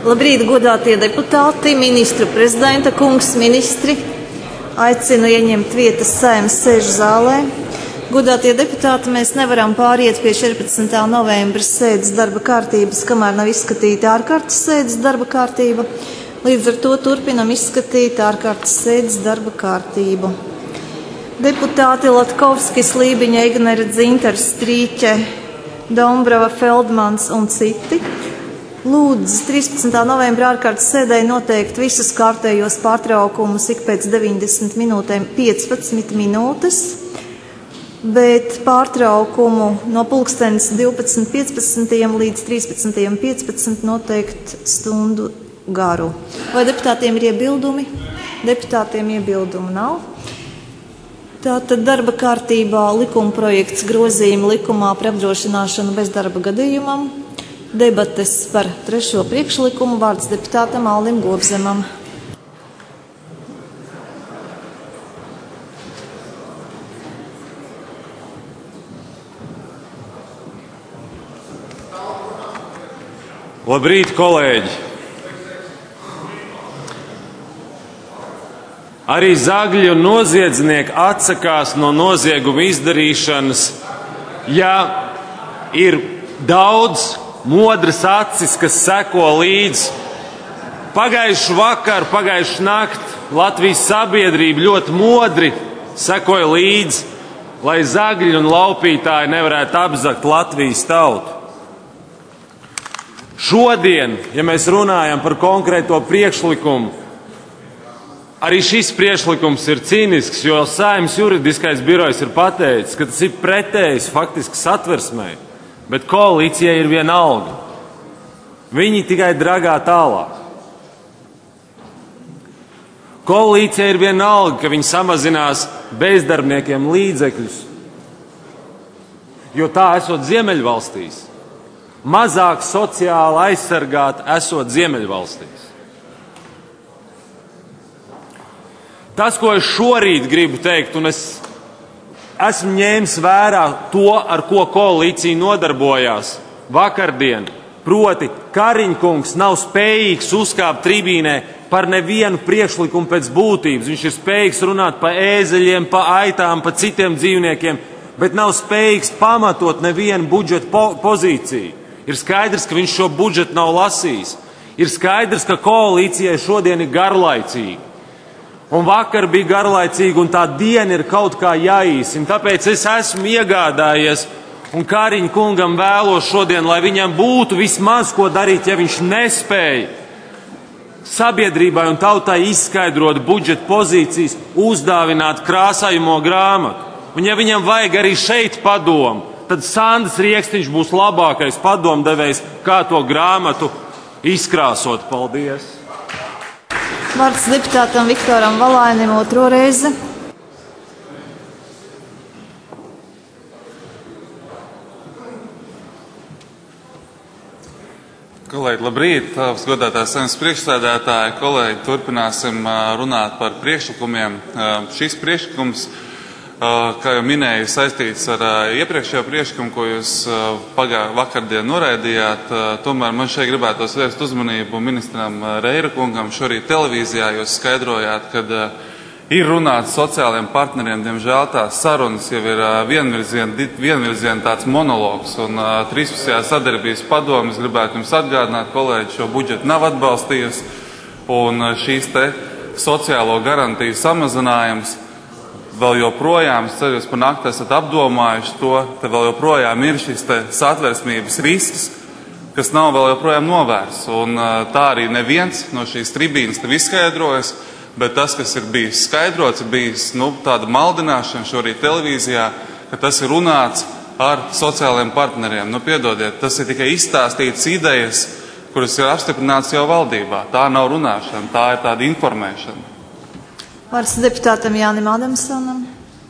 Labrīt, godātie deputāti, ministru prezidenta kungs, ministri. Aicinu ieņemt vietas Saeimas sēžu zālē. Godātie deputāti, mēs nevaram pāriet pie 14. novembra sēdes darba kārtības, kamēr nav izskatīta ārkārtas sēdes darba kārtība. Līdz ar to turpinam izskatīt ārkārtas sēdes darba kārtību. Deputāti Latkovskis, Lībiņa, Egnere, Dzintars, Strīķe, Dombrava, Feldmans un citi lūdzu 13. novembra ārkārtas sēdē noteikt visus kārtējos pārtraukumus ik pēc 90 minūtēm 15 minūtes, bet pārtraukumu no pulkstenes 12.15 līdz 13.15 noteikt stundu garu. Vai deputātiem ir iebildumi? Deputātiem iebildumu nav. Tātad darba kārtībā likuma projekts grozījuma likumā par apdrošināšanu bezdarba gadījumam. Debates par trešo priekšlikumu, vārds deputātam Aldim Gobzemam. Labrīt, kolēģi! Arī zagļi un noziedznieki atsakās no nozieguma izdarīšanas, ja ir daudz modras acis, kas seko līdzi. Pagājušu vakaru, pagājušu nakti Latvijas sabiedrība ļoti modri sekoja līdzi, lai zagļi un laupītāji nevarētu apzakt Latvijas tautu. Šodien, ja mēs runājam par konkrēto priekšlikumu, arī šis priekšlikums ir cīnisks, jo Saeimas juridiskais birojs ir pateicis, ka tas ir pretējs faktiski satversmei, bet koalīcijai ir vienalga. Viņi tikai dragā tālāk. Koalīcijai ir vienalga, ka viņi samazinās bezdarbniekiem līdzekļus, jo tā esot Ziemeļvalstīs. Mazāk sociāli aizsargāt esot Ziemeļvalstīs. Tas, ko es šorīt gribu teikt, un es esmu ņēmis vērā to, ar ko koalīcija nodarbojās vakardien, proti Kariņkungs nav spējīgs uzkāpt tribīnē par nevienu priekšlikumu pēc būtības. Viņš ir spējīgs runāt pa ēzeļiem, pa aitām, pa citiem dzīvniekiem, bet nav spējīgs pamatot nevienu budžeta pozīciju. Ir skaidrs, ka viņš šo budžetu nav lasījis. Ir skaidrs, ka koalīcijai šodien ir garlaicīgi. Un vakar bija garlaicīgi, un tā diena ir kaut kā jāīsina. Tāpēc es esmu iegādājies, un Kariņa kungam vēlos šodien, lai viņam būtu vismaz ko darīt, ja viņš nespēja sabiedrībai un tautai izskaidrot budžeta pozīcijas, uzdāvināt krāsājumo grāmatu. Un ja viņam vajag arī šeit padomu, tad Sandrs Riekstiņš būs labākais padomdevējs, kā to grāmatu izkrāsot. Paldies! Vārds deputātam Viktoram Valainim otro reizi. Kolēģi, labrīt! Godātās Saeimas priekšsēdētāji, kolēģi, turpināsim runāt par priekšlikumiem. Šis priekšlikums, kā jau minēju, saistīts ar iepriekšējo priekšlikumu, ko jūs vakardien noraidījāt. Tomēr man šeit gribētos vērst uzmanību ministram Reira kungam. Šorīt televīzijā jūs skaidrojāt, kad ir runāts sociālajiem partneriem. Diemžēl tās sarunas jau ir vienvirziena tāds monologs. Un 13. sadarbības padomes gribētu jums atgādināt, kolēģi, šo budžetu nav atbalstījusi. Un šīs te sociālo garantiju samazinājums vēl joprojām, es ceru, jūs par nakti esat apdomājuši to, te vēl joprojām ir šis te satversmības risks, kas nav vēl joprojām novērsts. Un tā arī neviens no šīs tribīnas tev izskaidrojas, bet tas, kas ir bijis skaidrots, ir bijis tāda maldināšana šorīt televīzijā, ka tas ir runāts ar sociālajiem partneriem. Piedodiet, tas ir tikai izstāstīts idejas, kuras ir apstiprināts jau valdībā. Tā nav runāšana, tā ir tāda informēšana. Vārds deputātam Jānim Adamsonam.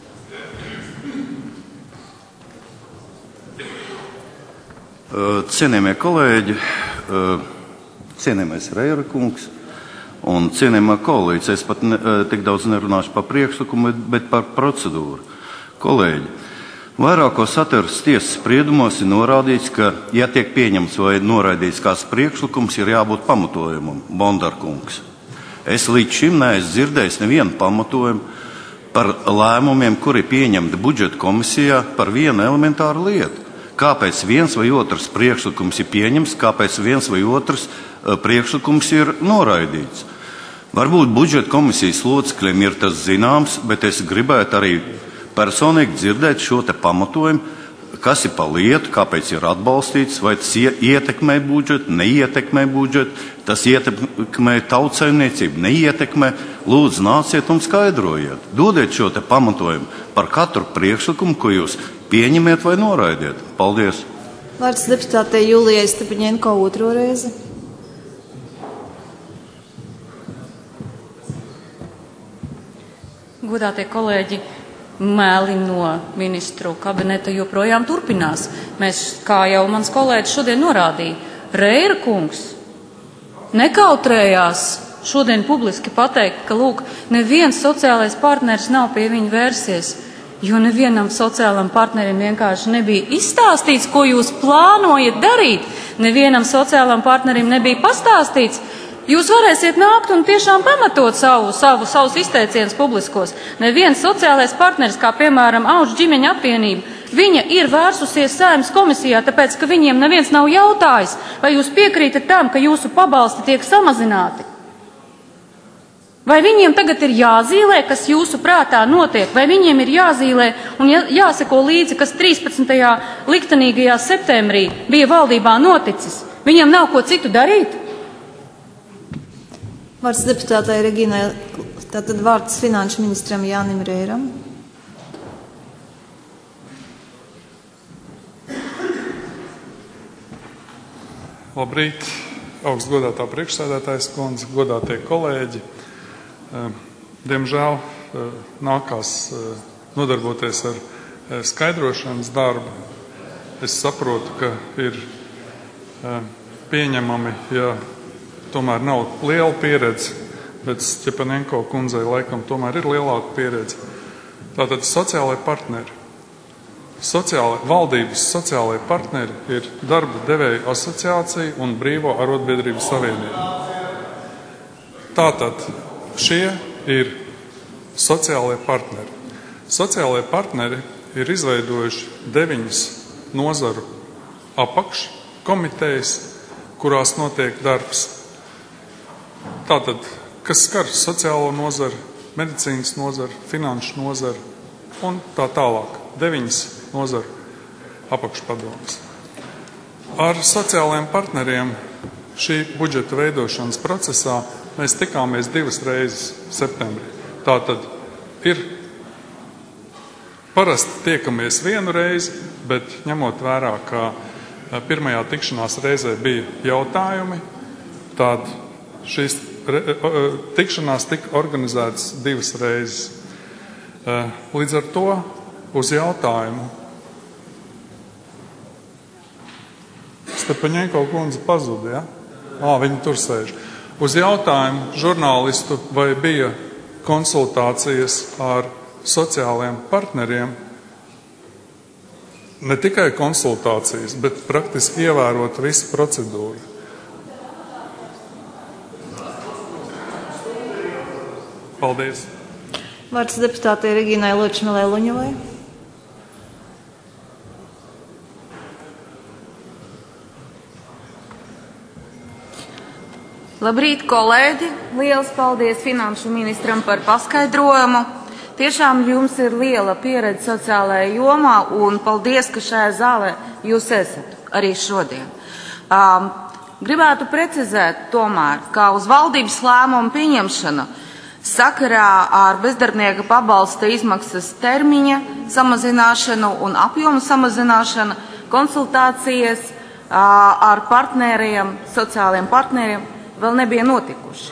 Cienījamie kolēģi, cienījamais Reira kungs un cienījamā koalīcija, es pat tik daudz nerunāšu par priekšlikumu, bet par procedūru. Kolēģi, Vairākos Satversmes tiesas spriedumos ir norādīts, ka, ja tiek pieņemts vai noraidīts kāds priekšlikums, ir jābūt pamatojumam, Bondarkungs. Es līdz šim neesmu dzirdējis nevienu pamatojumu par lēmumiem, kuri pieņemti budžeta komisijā par vienu elementāru lietu. Kāpēc viens vai otrs priekšlikums ir pieņemts, kāpēc viens vai otrs priekšlikums ir noraidīts. Varbūt budžeta komisijas locekļiem ir tas zināms, bet es gribētu arī personīgi dzirdēt šo te pamatojumu, kas ir pa lietu, kāpēc ir atbalstīts, vai tas ietekmē budžetu, neietekmē budžetu, tas ietekmē tautsaimniecību, neietekmē. Lūdzu, nāciet un skaidrojiet. Dodiet šo te pamatojumu par katru priekšlikumu, ko jūs pieņemiet vai noraidiet. Paldies! Vārds deputātei Julijai Stepaņenko otro reizi. Godātie kolēģi, mēli no ministru kabineta joprojām turpinās. Mēs, kā jau mans kolēģis šodien norādīja, Reira kungs nekautrējās šodien publiski pateikt, ka, lūk, neviens sociālais partneris nav pie viņa vērsies, jo nevienam sociālam partnerim vienkārši nebija izstāstīts, ko jūs plānojat darīt. Nevienam sociālam partnerim nebija pastāstīts. Jūs varēsiet nākt un tiešām pamatot savus izteicienus publiskos. Neviens sociālais partneris, kā piemēram Auģu ģimeņa apvienība, viņa ir vērsusies Saeimas komisijā, tāpēc, ka viņiem neviens nav jautājis, vai jūs piekrītat tam, ka jūsu pabalsti tiek samazināti. Vai viņiem tagad ir jāzīmē, kas jūsu prātā notiek, vai viņiem ir jāzīmē un jāseko līdzi, kas 13. liktenīgajā septembrī bija valdībā noticis. Viņiem nav ko citu darīt? Vārds deputātai Reginai, tātad vārds finanšu ministram Jānim Reiram. Labrīt, augstgodātā priekšsēdētājas kundze, godātie kolēģi. Diemžēl nākās nodarboties ar skaidrošanas darbu. Es saprotu, ka ir pieņemami, ja tomēr nav liela pieredze, bet Stepaņenko kundzei laikam tomēr ir lielāka pieredze. Tātad sociālai partneri. Valdības sociālai partneri ir darba devēju asociācija un Brīvo arotbiedrību savienība. Tātad šie ir sociālai partneri. Sociālai partneri ir izveidojuši 9 nozaru apakškomitejas, kurās notiek darbs. Tātad, kas skar sociālo nozaru, medicīnas nozaru, finanšu nozaru un tā tālāk. 9 nozaru apakšpadomes. Ar sociālajiem partneriem šī budžeta veidošanas procesā mēs tikāmies 2 reizes septembrī. Tātad ir parasti tiekamies 1 reizi, bet ņemot vērā, ka pirmajā tikšanās reizē bija jautājumi, tad šīs tikšanās tika organizētas 2 reizes. Līdz ar to uz jautājumu Stepaņenko kundze pazuda, ja? Viņa tur sēž. Uz jautājumu žurnālistu, vai bija konsultācijas ar sociālajiem partneriem, ne tikai konsultācijas, bet praktiski ievērot visu procedūru. Paldies. Vārds deputātei Reginai Ločmelē Luņavai. Labrīt, kolēģi! Liels paldies finanšu ministram par paskaidrojumu. Tiešām jums ir liela pieredze sociālajā jomā un paldies, ka šajā zālē jūs esat arī šodien. Gribētu precizēt tomēr, ka uz valdības lēmumu pieņemšanu sakarā ar bezdarbnieka pabalsta izmaksas termiņa samazināšanu un apjomu samazināšanu konsultācijas ar partneriem, sociālajiem partneriem vēl nebija notikuši.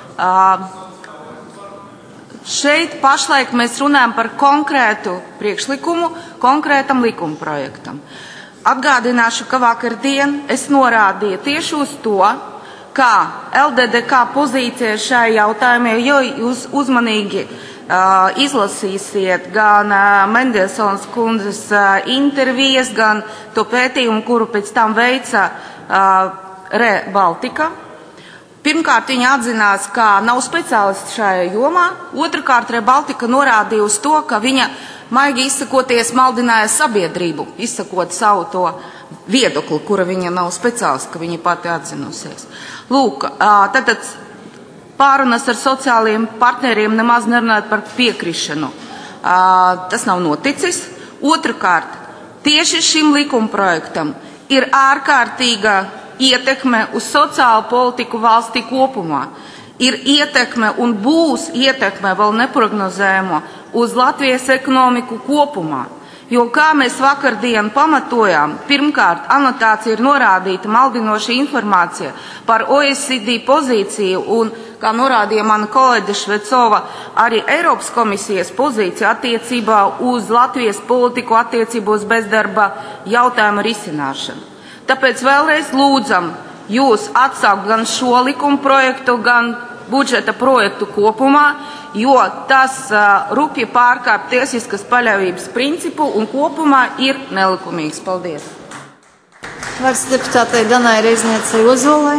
Šeit pašlaik mēs runājam par konkrētu priekšlikumu, konkrētam likuma projektam. Atgādināšu, ka vakardien es norādīju tieši uz to, kā LDDK pozīcija šajā jautājumā, jo jūs uzmanīgi izlasīsiet gan Mendelsons kundzes intervijas, gan to pētījumu, kuru pēc tam veica Re Baltica. Pirmkārt, viņa atzinās, ka nav speciālisti šajā jomā. Otrakārt, Re Baltica norādīja uz to, ka viņa, maigi izsakoties, maldināja sabiedrību, izsakot savu to viedokli, kura viņa nav speciālisti, ka viņa pati atzinusies. Lūk, tad pārunas ar sociālajiem partneriem nemaz nerunājot par piekrišanu. Tas nav noticis. Otrakārt, tieši šim likumprojektam ir ārkārtīga ietekme uz sociālu politiku valstī kopumā. Ir ietekme un būs ietekme vēl neprognozējamo uz Latvijas ekonomiku kopumā. Jo, kā mēs vakardien pamatojām, pirmkārt, anotācija ir norādīta maldinoša informācija par OECD pozīciju un, kā norādīja mana kolēģe Švecova, arī Eiropas komisijas pozīciju attiecībā uz Latvijas politiku, attiecībā uz bezdarba jautājumu risināšanu. Tāpēc vēlreiz lūdzam jūs atsaukt gan šo likuma projektu, gan budžeta projektu kopumā, jo tas rupji pārkāp tiesiskas paļāvības principu un kopumā ir nelikumīgs. Paldies. Vārds deputātei Danai Reizniecei Ozolai.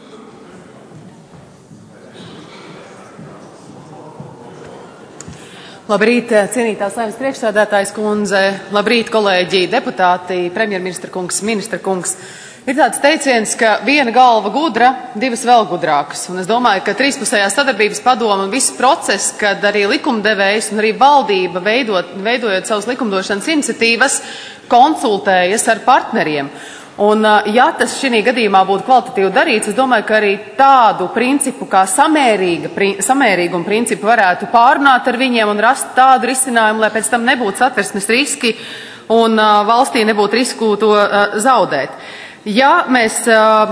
Labrīt, cienītā Saeimas priekšsēdētājas kundze, labrīt, kolēģi, deputāti, premjerministra kungs, ministra kungs. Ir tāds teiciens, ka viena galva gudra, divas vēl gudrākas. Un es domāju, ka trīspusējā sadarbības padoma un viss process, kad arī likumdevējs un arī valdība veidojot savus likumdošanas iniciatīvas, konsultējas ar partneriem. Un, ja tas šī gadījumā būtu kvalitatīvi darīts, es domāju, ka arī tādu principu kā samērīgumu principu varētu pārunāt ar viņiem un rast tādu risinājumu, lai pēc tam nebūtu satversmes riski un valstī nebūtu risku to zaudēt. Ja mēs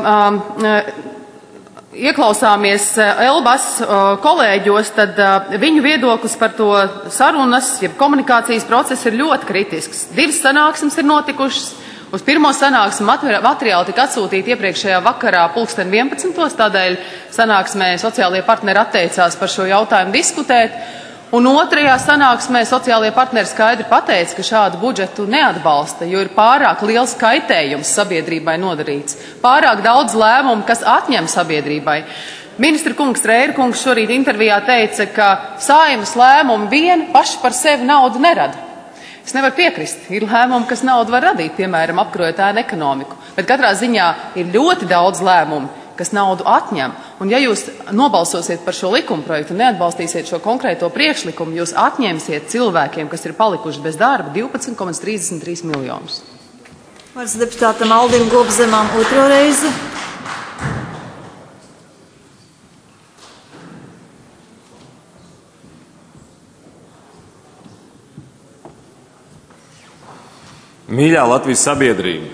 ieklausāmies Elbas kolēģos, tad viņu viedoklis par to sarunas, jeb komunikācijas procesu ir ļoti kritisks. 2 sanāksmes ir notikušas. Uz pirmo sanāksmi materiāli tika atsūtīti iepriekšējā vakarā 11. Tādēļ sanāksmē sociālie partneri atteicās par šo jautājumu diskutēt. Un otrajā sanāksmē sociālie partneri skaidri pateica, ka šādu budžetu neatbalsta, jo ir pārāk liels kaitējums sabiedrībai nodarīts. Pārāk daudz lēmumu, kas atņem sabiedrībai. Ministra kungs, Rēra kungs šorīt intervijā teica, ka Saeimas lēmumi vien paši par sevi naudu nerada. Es nevaru piekrist. Ir lēmumi, kas naudu var radīt, piemēram, apkarojot ēnu ekonomiku. Bet katrā ziņā ir ļoti daudz lēmumu, kas naudu atņem. Un ja jūs nobalsosiet par šo likumprojektu un neatbalstīsiet šo konkrēto priekšlikumu, jūs atņemsiet cilvēkiem, kas ir palikuši bez darba, 12,33 miljonus. Vārds deputātam Aldim Gobzemam otro reizi. Mīļā Latvijas sabiedrība,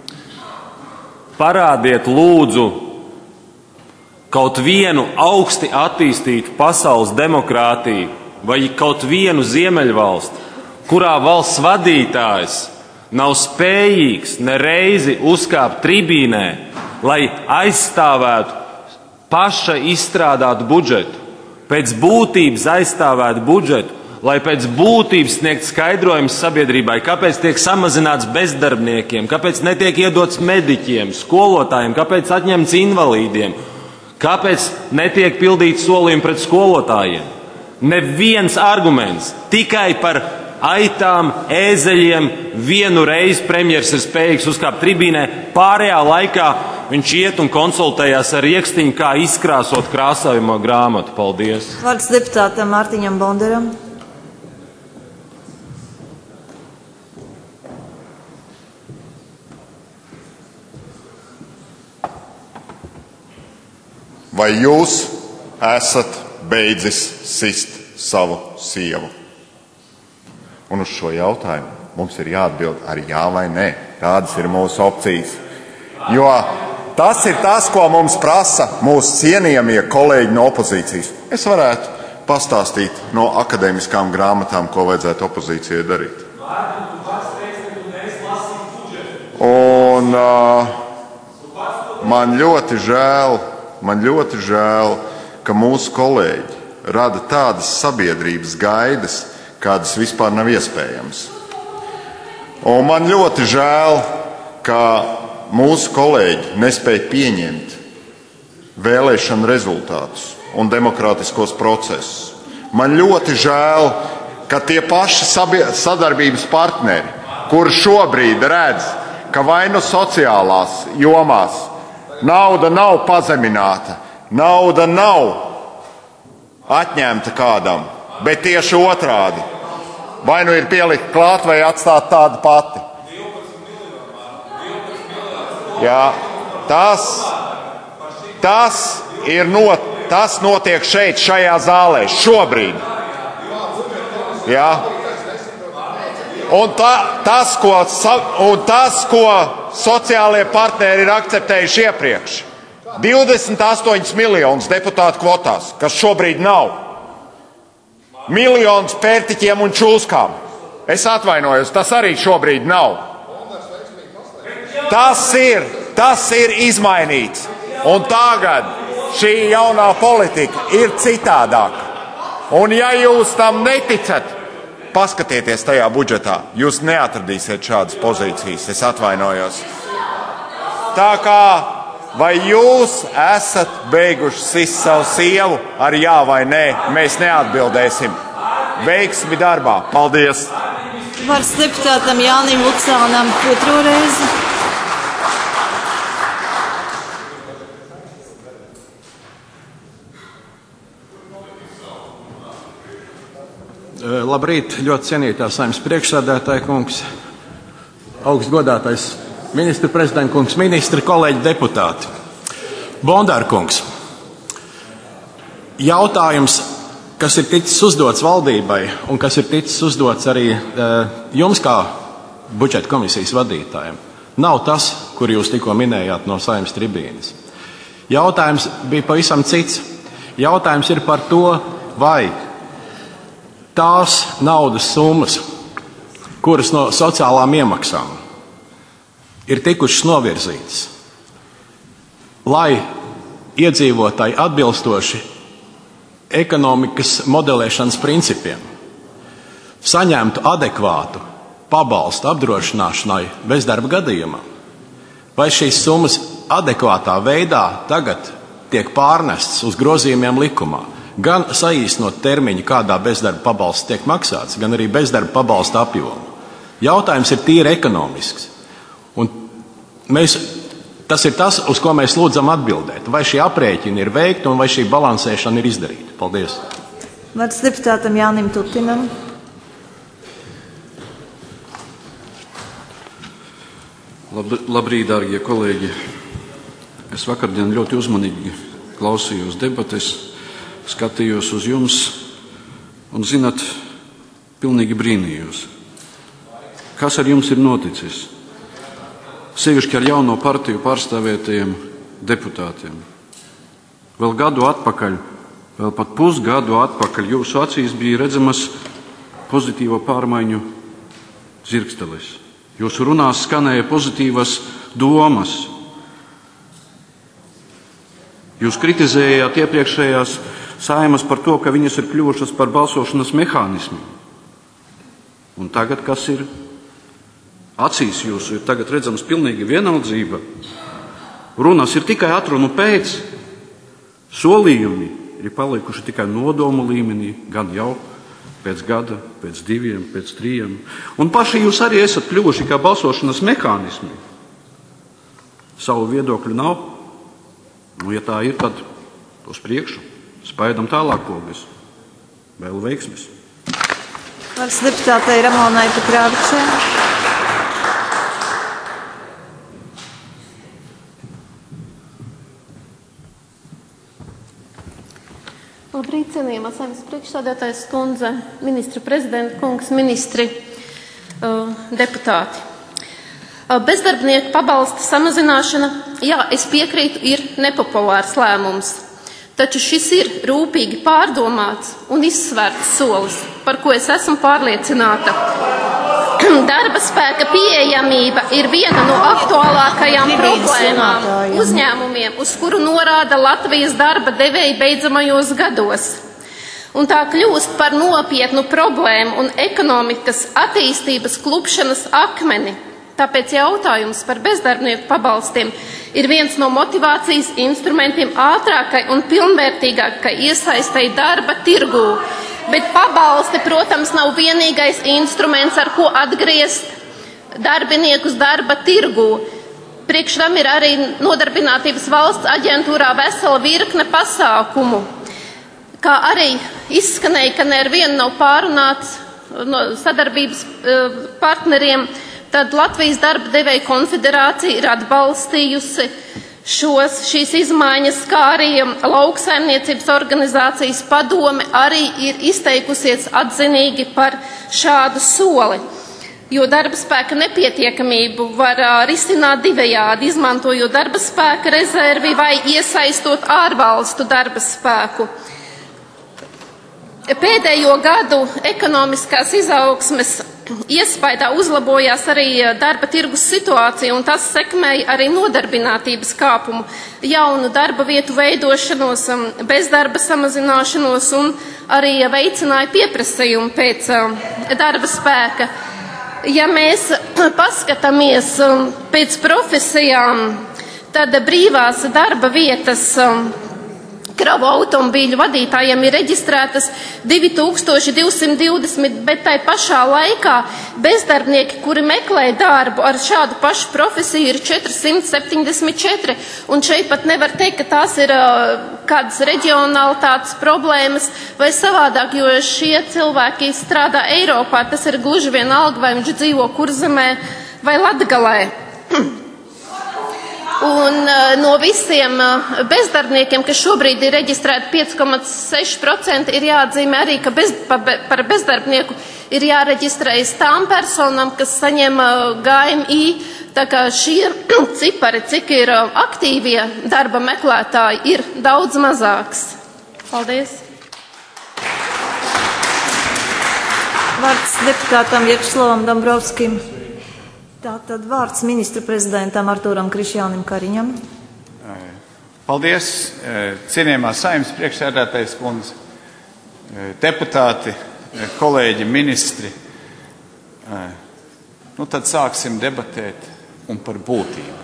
parādiet lūdzu kaut vienu augsti attīstītu pasaules demokrātiju vai kaut vienu ziemeļvalsti, kurā valsts vadītājs nav spējīgs nereizi uzkāpt tribīnē, lai aizstāvētu paša izstrādātu budžetu, pēc būtības aizstāvētu budžetu, lai pēc būtības sniegt skaidrojums sabiedrībai, kāpēc tiek samazināts bezdarbniekiem, kāpēc netiek iedots mediķiem, skolotājiem, kāpēc atņemts invalīdiem, kāpēc netiek pildīts solījumi pret skolotājiem. Neviens arguments, tikai par aitām, ēzeļiem vienu reizi premjers ir spējīgs uzkāpt tribīnē, pārējā laikā viņš iet un konsultējās ar Riekstiņu, kā izkrāsot krāsojamo grāmatu. Paldies! Vārds deputātam Mārtiņam Bonderam. Vai jūs esat beidzis sist savu sievu? Un uz šo jautājumu mums ir jāatbild ar jā vai nē. Tādas ir mūsu opcijas. Jo tas ir tas, ko mums prasa mūsu cienījamie kolēģi no opozīcijas. Es varētu pastāstīt no akadēmiskām grāmatām, ko vajadzētu opozīcijai darīt. Un man ļoti žēl, ka mūsu kolēģi rada tādas sabiedrības gaidas, kādas vispār nav iespējamas. Un man ļoti žēl, ka mūsu kolēģi nespēja pieņemt vēlēšanu rezultātus un demokrātiskos procesus. Man ļoti žēl, ka tie paši sadarbības partneri, kuri šobrīd redz, ka vai nu sociālās jomās nauda nav pazemināta, nauda nav atņemta kādam, bet tieši otrādi. Vai nu ir pielikt klāt vai atstāt tādu pati. Jā, tas notiek šeit, šajā zālē, šobrīd. Jā. Un tas, ko sociālie partneri ir akceptējuši iepriekš, 28 miljonus deputātu kvotās, kas šobrīd nav, miljonus pērtiķiem un čūskām. Es atvainojos, tas arī šobrīd nav. Tas ir izmainīts. Un tagad šī jaunā politika ir citādāka. Un ja jūs tam neticat, paskatieties tajā budžetā, jūs neatradīsiet šādas pozīcijas, es atvainojos. Tā kā, vai jūs esat beiguši sist savu sievu ar jā vai nē, mēs neatbildēsim. Veiksmi darbā. Paldies! Vārds deputātam Jānim Lucānam otro reizi. Labrīt, ļoti cienītā Saeimas priekšsēdētāja kungs, augstgodātais ministra prezidenta kungs, ministri, kolēģi, deputāti. Bondāra kungs, jautājums, kas ir ticis uzdots valdībai un kas ir ticis uzdots arī jums kā budžeta komisijas vadītājiem, nav tas, kur jūs tikko minējāt no Saeimas tribīnes. Jautājums bija pavisam cits. Jautājums ir par to, vai tās naudas summas, kuras no sociālām iemaksām ir tikušas novirzītas, lai iedzīvotāji atbilstoši ekonomikas modelēšanas principiem saņemtu adekvātu pabalstu apdrošināšanai bezdarba gadījumā, vai šīs summas adekvātā veidā tagad tiek pārnestas uz grozījumiem likumā, gan saīsinot termiņu, kādā bezdarba pabalsts tiek maksāts, gan arī bezdarba pabalsta apjomu. Jautājums ir tīri ekonomisks. Un tas ir tas, uz ko mēs lūdzam atbildēt. Vai šie aprēķini ir veikti un vai šī balansēšana ir izdarīta? Paldies. Vārds deputātam Jānim Tutinam. Labrīt, dārgie kolēģi. Es vakardien ļoti uzmanīgi klausījos debates, skatījos uz jums un, zināt, pilnīgi brīnījos. Kas ar jums ir noticis? Sevišķi ar jauno partiju pārstāvētajiem deputātiem. Vēl gadu atpakaļ, vēl pat pusgadu atpakaļ jūsu acīs bija redzamas pozitīvo pārmaiņu zirgsteles. Jūsu runās skanēja pozitīvas domas. Jūs kritizējāt iepriekšējās Saeimas par to, ka viņas ir kļuvušas par balsošanas mehānismu. Un tagad kas ir? Acīs jūsu ir tagad redzams pilnīgi vienaldzība. Runas ir tikai atrunu pēc. Solījumi ir palikuši tikai nodomu līmenī, gan jau pēc gada, pēc 2, pēc 3. Un paši jūs arī esat kļuvuši kā balsošanas mehānismi. Savu viedokļu nav. Nu, ja tā ir, tad uz priekšu. Spaidam tālāk pogas. Vēl veiksmes. Vārds deputātei Ramonai Petrāvičai. Labrīt, cienījamā Saeimas priekšsēdētājas kundze, ministra prezidenta kungs, ministri, deputāti. Bezdarbnieku pabalsta samazināšana, jā, es piekrītu, ir nepopulārs lēmums. Taču šis ir rūpīgi pārdomāts un izsvērts solis, par ko es esmu pārliecināta. Darba spēka pieejamība ir viena no aktuālākajām problēmām uzņēmumiem, uz kuru norāda Latvijas darba devēji beidzamajos gados. un tā kļūst par nopietnu problēmu un ekonomikas attīstības klupšanas akmeni. Tāpēc jautājums par bezdarbnieku pabalstiem ir viens no motivācijas instrumentiem ātrākai un pilnvērtīgākai iesaistei darba tirgū. Bet pabalsti, protams, nav vienīgais instruments, ar ko atgriezt darbiniekus darba tirgū. Priekš tam ir arī Nodarbinātības valsts aģentūrā vesela virkne pasākumu. Kā arī izskanēja, ka nevienu nav pārunāts no sadarbības partneriem, tad Latvijas darba devēja konfederācija ir atbalstījusi šīs izmaiņas, kā arī lauksaimniecības organizācijas padome arī ir izteikusies atzinīgi par šādu soli. Jo darba spēka nepietiekamību var risināt divējādi, izmantojot darba spēka rezervi vai iesaistot ārvalstu darba spēku. Pēdējo gadu ekonomiskās izaugsmes iespaidā uzlabojās arī darba tirgus situācija, un tas sekmēja arī nodarbinātības kāpumu, jaunu darba vietu veidošanos, bezdarba samazināšanos un arī veicināja pieprasījumu pēc darba spēka. Ja mēs paskatāmies pēc profesijām, tad brīvās darba vietas kravu automobīļu vadītājiem ir reģistrētas 2220, bet tai pašā laikā bezdarbnieki, kuri meklē darbu ar šādu pašu profesiju, ir 474. Un šeit pat nevar teikt, ka tās ir kādas reģionalitātes problēmas vai savādāk, jo šie cilvēki strādā Eiropā. Tas ir gluži vienalga, vai viņš dzīvo Kurzemē vai Latgalē. Un no visiem bezdarbniekiem, kas šobrīd ir reģistrēti 5,6%, ir jāatzīmē arī, ka par bezdarbnieku ir jāreģistrējas tām personām, kas saņem GMI. Tā kā šie cipari, cik ir aktīvie darba meklētāji, ir daudz mazāks. Paldies! Vārds deputātam Vjačeslavam Dombrovskim. Tātad vārds ministra prezidentam Artūram Krišjānim Kariņam. Paldies, cienījamā Saeimas priekšsēdētājas kundze, deputāti, kolēģi, ministri. Nu tad sāksim debatēt un par būtību.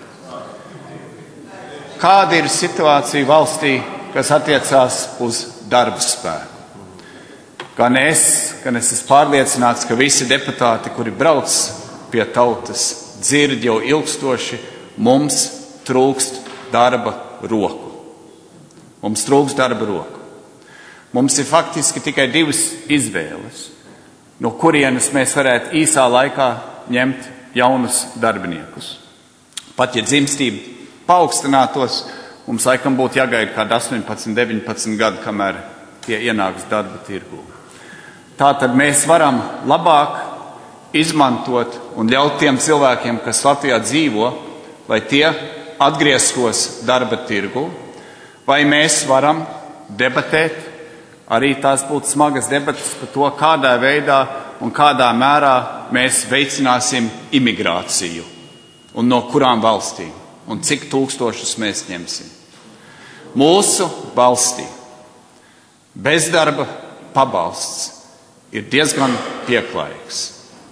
Kāda ir situācija valstī, kas attiecās uz darba spēku? Gan es esmu pārliecināts, ka visi deputāti, kuri brauc pie tautas, dzird jau ilgstoši, mums trūkst darba roku. Mums trūkst darba roku. Mums ir faktiski tikai divas izvēles, no kurienes mēs varētu īsā laikā ņemt jaunus darbiniekus. Pat ja dzimstība paaugstinātos, mums laikam būtu jāgaida kādi 18, 19 gadi, kamēr tie ienāks darba tirgū. Tātad mēs varam labāk izmantot un ļaut tiem cilvēkiem, kas Latvijā dzīvo, lai tie atgrieztos darba tirgu, vai mēs varam debatēt, arī tās būtu smagas debatas par to, kādā veidā un kādā mērā mēs veicināsim imigrāciju un no kurām valstīm un cik tūkstošus mēs ņemsim. Mūsu valstī bezdarba pabalsts ir diezgan pieklājīgs.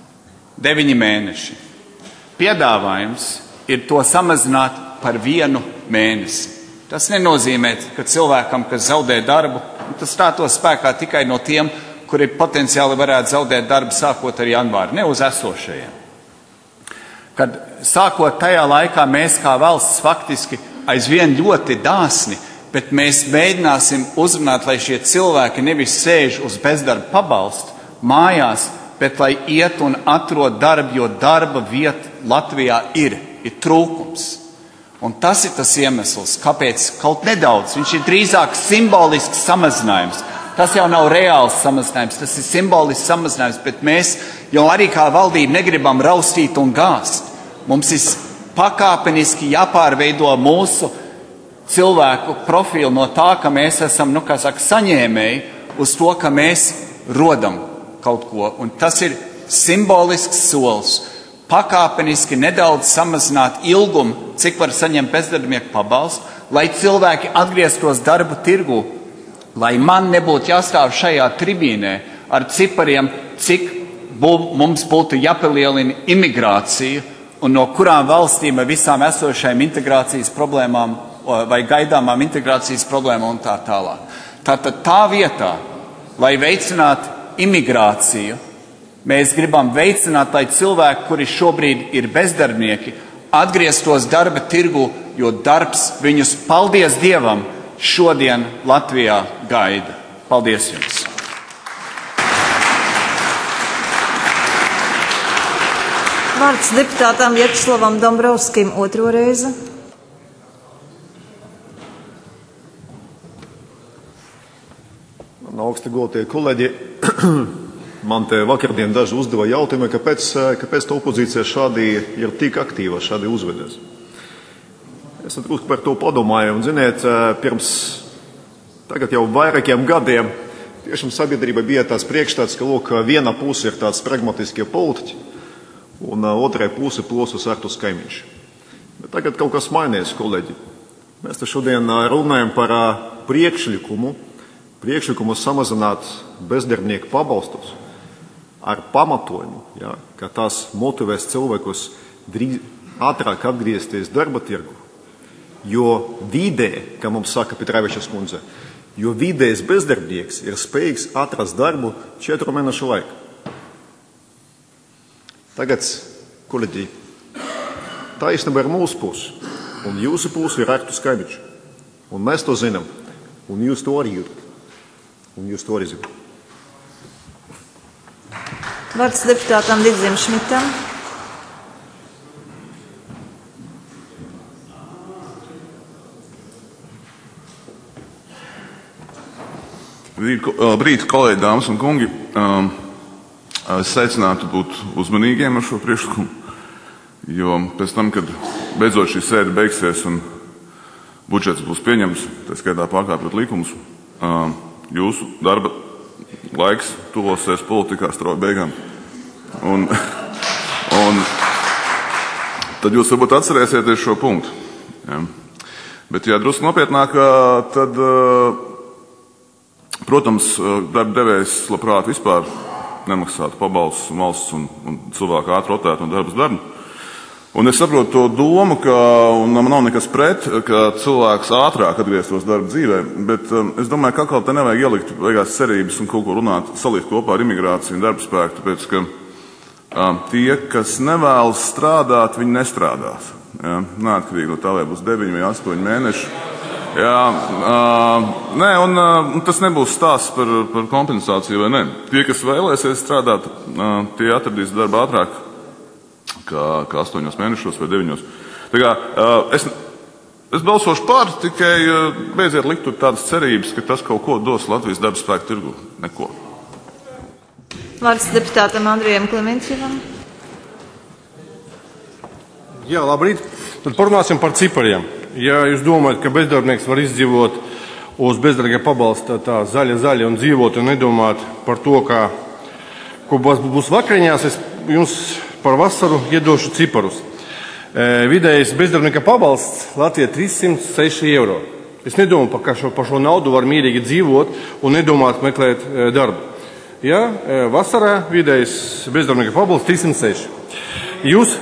9 mēneši. Piedāvājums ir to samazināt par 1 mēnesi. Tas nenozīmē, ka cilvēkam, kas zaudē darbu, tas stātos spēkā tikai no tiem, kuri potenciāli varētu zaudēt darbu sākot ar janvāru, ne uz esošajiem. Kad sākot tajā laikā mēs kā valsts faktiski aizvien ļoti dāsni, bet mēs mēģināsim uzrunāt, lai šie cilvēki nevis sēž uz bezdarba pabalstu mājās, bet lai iet un atrod darbu, jo darba vieta Latvijā ir trūkums. Un tas ir tas iemesls, kāpēc kaut nedaudz, viņš ir drīzāk simbolisks samazinājums. Tas jau nav reāls samazinājums, tas ir simbolisks samazinājums, bet mēs jau arī kā valdība negribam raustīt un gāzt. Mums ir pakāpeniski jāpārveido mūsu cilvēku profilu no tā, ka mēs esam, saņēmēji, uz to, ka mēs rodam kaut ko. Un tas ir simbolisks solis. Pakāpeniski nedaudz samazināt ilgumu, cik var saņemt bezdarbnieku pabalstu, lai cilvēki atgrieztos darba tirgu, lai man nebūtu jāstāv šajā tribīnē ar cipariem, cik mums būtu jāpalielina imigrācija un no kurām valstīm ar visām esošajām integrācijas problēmām vai gaidāmām integrācijas problēmām un tā tālāk. Tātad tā vietā, lai veicinātu imigrāciju, mēs gribam veicināt, lai cilvēki, kuri šobrīd ir bezdarbnieki, atgrieztos darba tirgu, jo darbs viņus, paldies Dievam, šodien Latvijā gaida. Paldies jums! Vārds deputātam Vjačeslavam Dombrovskim otro reizi. Augsti godātie kolēģi, man te vakardien daži uzdeva jautājumu, kāpēc tā opozīcija šādi ir tik aktīva, šādi uzvedas. Es drusku par to padomāju, un ziniet, pirms tagad jau vairākiem gadiem tiešām sabiedrība bija tāds priekšstats, ka lūk, viena puse ir tāds pragmatiskie politiķi, un otrai puse plosu sartus kaimiņš. Bet tagad kaut kas mainījies, kolēģi. Mēs te šodien runājam par priekšlikumu samazināt bezdarbnieku pabalstus ar pamatojumu, ja, ka tas motivēs cilvēkus ātrāk atgriezties darba tirgu. Jo vidē, kā mums saka Petravičas kundze, jo vidējs bezdarbnieks ir spējīgs atrast darbu 4 mēnešu laiku. Tagad, kolēģi, taisnība ir mūsu pusi, un jūsu pusi ir Artūrs Kaimiņš. Un mēs to zinām, un jūs to arī jūtat. Un jūs to arī zināt. Vārds deputātam Didzim Šmitam. Brīt, kolēģi, dāmas un kungi. Es aicinātu būt uzmanīgiem ar šo priekšlikumu, jo pēc tam, kad beidzot šī sēde beigsies un budžets būs pieņemts, tā skaitā pārkāpjot likumus, jūsu darba laiks tuvosies politikā strauji beigām. Un tad jūs varbūt atcerēsieties šo punktu. Ja. Bet, ja drusku nopietnāk, tad, protams, darba devējs labprāt vispār nemaksātu pabalstus valsts un cilvēku ātri rotētu no darba uz darbu. Un es saprotu to domu, un man nav nekas pret, ka cilvēks ātrāk atgrieztos darba dzīvē, bet es domāju, ka atkal te nevajag ielikt beigās cerības un kaut ko runāt, salikt kopā ar imigrāciju un darba spēku, tāpēc, ka tie, kas nevēlas strādāt, viņi nestrādās. Ja? Neatkarīgi no tā, vai būs 9 vai 8 mēneši. Nē, un tas nebūs stāsts par kompensāciju vai ne. Tie, kas vēlēsies strādāt, tie atradīs darbu ātrāk kā 8 mēnešos vai 9. Tā kā, es balsošu par, tikai beidziet likt tur tādas cerības, ka tas kaut ko dos Latvijas darba spēku tirgu. Neko. Vārds deputātam Andrijam Klemenčevam. Jā, labrīt. Tad parunāsim par cipariem. Ja jūs domājat, ka bezdarbnieks var izdzīvot uz bezdarbnieka pabalsta tā zaļa un dzīvot un nedomāt par to, ko būs vakariņās, es jums par vasaru iedošu ciparus. Vidējais bezdarbnieka pabalsts Latvijā 306 eiro. Es nedomāju, ka par šo naudu var mierīgi dzīvot un nedomāt meklēt darbu. Ja, vasarā vidējais bezdarbnieka pabalsts 306. Jūs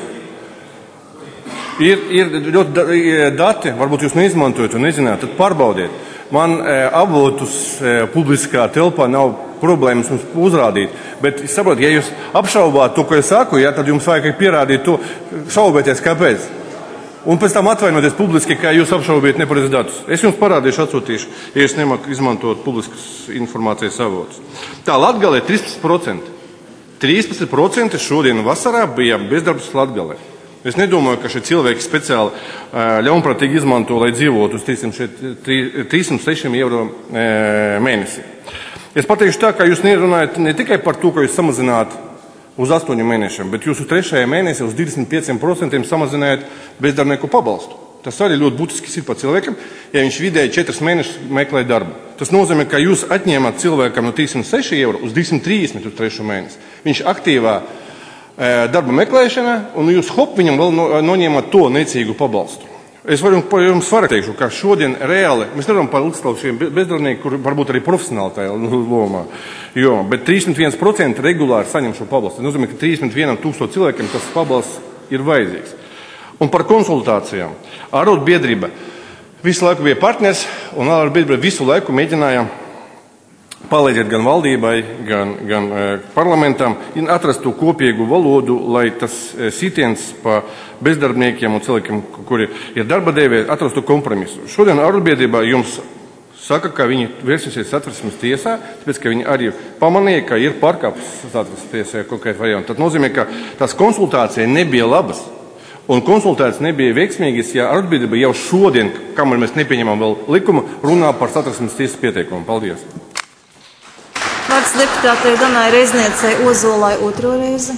Ir ļoti dati, varbūt jūs neizmantojat un nezināt, tad pārbaudiet. Man avotus publiskā telpā nav problēmas mums uzrādīt, bet saprotiet, ja jūs apšaubāt to, ko es saku, ja, tad jums vajag pierādīt to, šaubēties kāpēc. Un pēc tam atvainoties publiski, ka jūs apšaubiet nepareizus datus. Es jums parādīšu, atsūtīšu, ja jūs nemākat izmantot publiskas informācijas avotus. Tā Latgalē 13%. 13% šodien vasarā bija bezdarbs Latgalē. Es nedomāju, ka šie cilvēki speciāli ļaunprātīgi izmanto, lai dzīvotu uz 306 eiro mēnesī. Es pateikšu tā, ka jūs nerunājat ne tikai par to, ka jūs samazināt uz 8 mēnešiem, bet jūs uz 3. mēnesī uz 25% samazinājat bezdarbnieku pabalstu. Tas arī ļoti būtisks ir par cilvēkam, ja viņš vidēji 4 mēnešus meklē darbu. Tas nozīmē, ka jūs atņemat cilvēkam no 306 eiro uz 230 uz 3. mēnesi. Viņš aktīvā darba meklēšana, un jūs viņam vēl noņemat to necīgu pabalstu. Es varu jums teikšu, ka šodien reāli mēs nevaram par līdzstāvšiem bezdarbniekiem, kur varbūt arī profesionāli tajā lomā, bet 31% regulāri saņem šo pabalstu. Tas nozīmē, ka 31 000 cilvēkiem tas pabalsts ir vajadzīgs. Un par konsultācijām. Arotbiedrība visu laiku bija partners, un arotbiedrība visu laiku mēģināja palīdzēt gan valdībai, gan parlamentam, atrast to kopīgu valodu, lai tas sitiens pa bezdarbniekiem un cilvēkiem, kuri ir darba devēji, atrastu kompromisu. Šodien arotbiedrībā jums saka, ka viņi vērsīsies Satversmes tiesā, tāpēc, ka viņi arī pamanīja, ka ir pārkāpts Satversmes tiesā konkrēti varianti. Tas nozīmē, ka tās konsultācija nebija labas. Un konsultācijas nebija veiksmīgas, ja arotbiedrība jau šodien, kamēr mēs nepieņemam vēl likumu, runā par Satversmes tiesas pieteikumu. Paldies! Vārds deputātei Danai Reizniecei Ozolai otro reizi.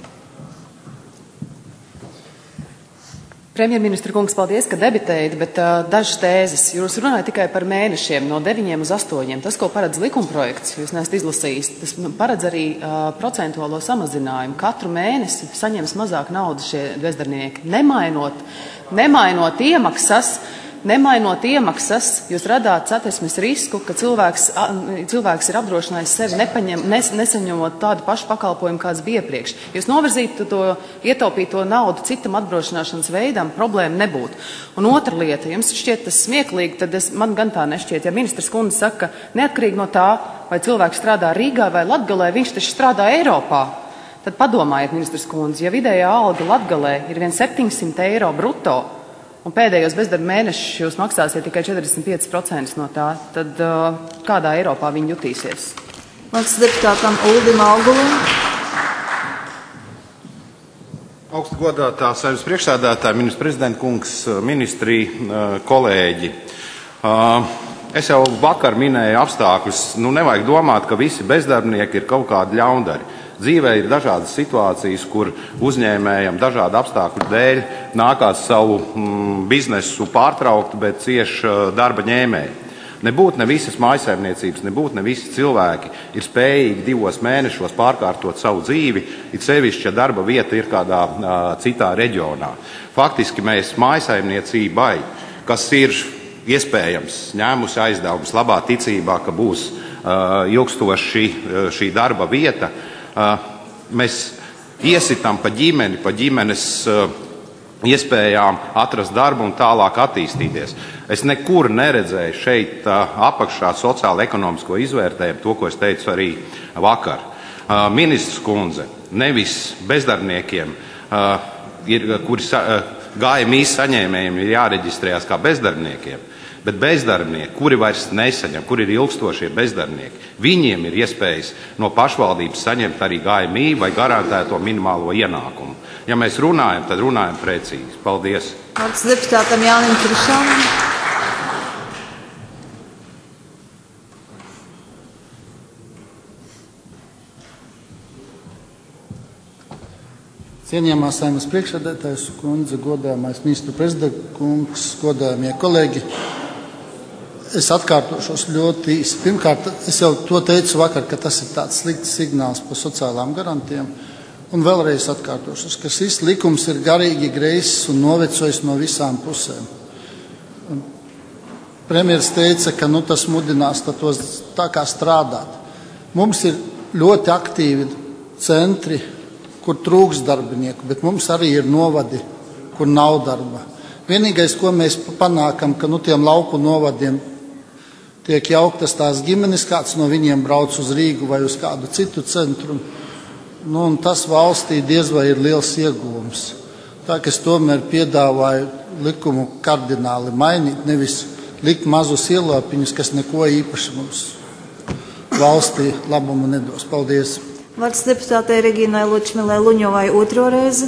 Premjerministra kungs, paldies, ka debitējat, bet dažas tēzes. Jūs runājat tikai par mēnešiem, no 9 uz 8. Tas, ko paredz likumprojekts, jūs neesat izlasījis, tas paredz arī procentuālo samazinājumu. Katru mēnesi saņems mazāk naudas šie bezdarbnieki. Nemainot iemaksas, jūs radāt satversmes risku, ka cilvēks ir apdrošinājis sevi nesaņemot tādu pašu pakalpojumu, kāds bija iepriekš. Jūs novirzītu to ietaupīto naudu citam apdrošināšanas veidam, problēma nebūtu. Un otra lieta, jums šķiet tas smieklīgi, tad man gan tā nešķiet. Ja ministrs kundze saka, neatkarīgi no tā, vai cilvēks strādā Rīgā vai Latgalē, viņš taču strādā Eiropā. Tad padomājiet, ministrs kundze, ja vidējā alga Latgalē ir 700 eiro bruto, un pēdējos bezdarba mēnešus jūs maksāsiet tikai 45% no tā, tad kādā Eiropā viņi jutīsies? Vārds deputātam Uldim Augulim. Augsti godātā Saeimas priekšsēdētāja, ministra prezidenta kungs, ministri, kolēģi. Es jau vakar minēju apstākļus. Nevajag domāt, ka visi bezdarbnieki ir kaut kādi ļaundari. Dzīvē ir dažādas situācijas, kur uzņēmējiem dažādu apstākļu dēļ nākās savu biznesu pārtraukt, bet cieši darba ņēmēji. Nebūtu ne visas mājsaimniecības, nebūtu ne visi cilvēki ir spējīgi 2 mēnešos pārkārtot savu dzīvi, it sevišķi, ja darba vieta ir kādā citā reģionā. Faktiski mēs mājsaimniecībai, kas ir iespējams ņēmusi aizdevumus labā ticībā, ka būs ilgstoši šī darba vieta, mēs iesitam pa ģimeni, pa ģimenes iespējām atrast darbu un tālāk attīstīties. Es nekur neredzēju šeit apakšā sociālo-ekonomisko izvērtējumu, to, ko es teicu arī vakar. Ministrs kundze, nevis bezdarbniekiem, kuri GMI saņēmējiem ir jāreģistrējās kā bezdarbniekiem, bet bezdarbnieki, kuri vairs nesaņem, kuri ir ilgstošie bezdarbnieki, viņiem ir iespējas no pašvaldības saņemt arī GMI vai garantēto minimālo ienākumu. Ja mēs runājam, tad runājam precīzi. Paldies. Vārds deputātam Jānim Krišānam. Cienījamā Saeimas priekšsēdētājas kundze, godājamais ministru prezidenta kungs, godājamie kolēģi. Es atkārtošos ļoti īsi. Pirmkārt, es jau to teicu vakar, ka tas ir tāds slikts signāls par sociālām garantijām. Un vēlreiz atkārtošos, ka šis likums ir garīgi greizs un novecojis no visām pusēm. Premjeras teica, ka tas mudinās tos tā kā strādāt. Mums ir ļoti aktīvi centri, kur trūks darbinieku, bet mums arī ir novadi, kur nav darba. Vienīgais, ko mēs panākam, ka tiem lauku novadiem tiek jauktas tās ģimenes, kāds no viņiem brauc uz Rīgu vai uz kādu citu centru. Un tas valstī diez vai ir liels ieguvums. Tā, ka es tomēr piedāvāju likumu kardināli mainīt, nevis likt mazus ielāpiņus, kas neko īpaši mums valstī labumu nedos. Paldies! Vārds deputātei Regīnai Lučmilai Luņovai otro reizi.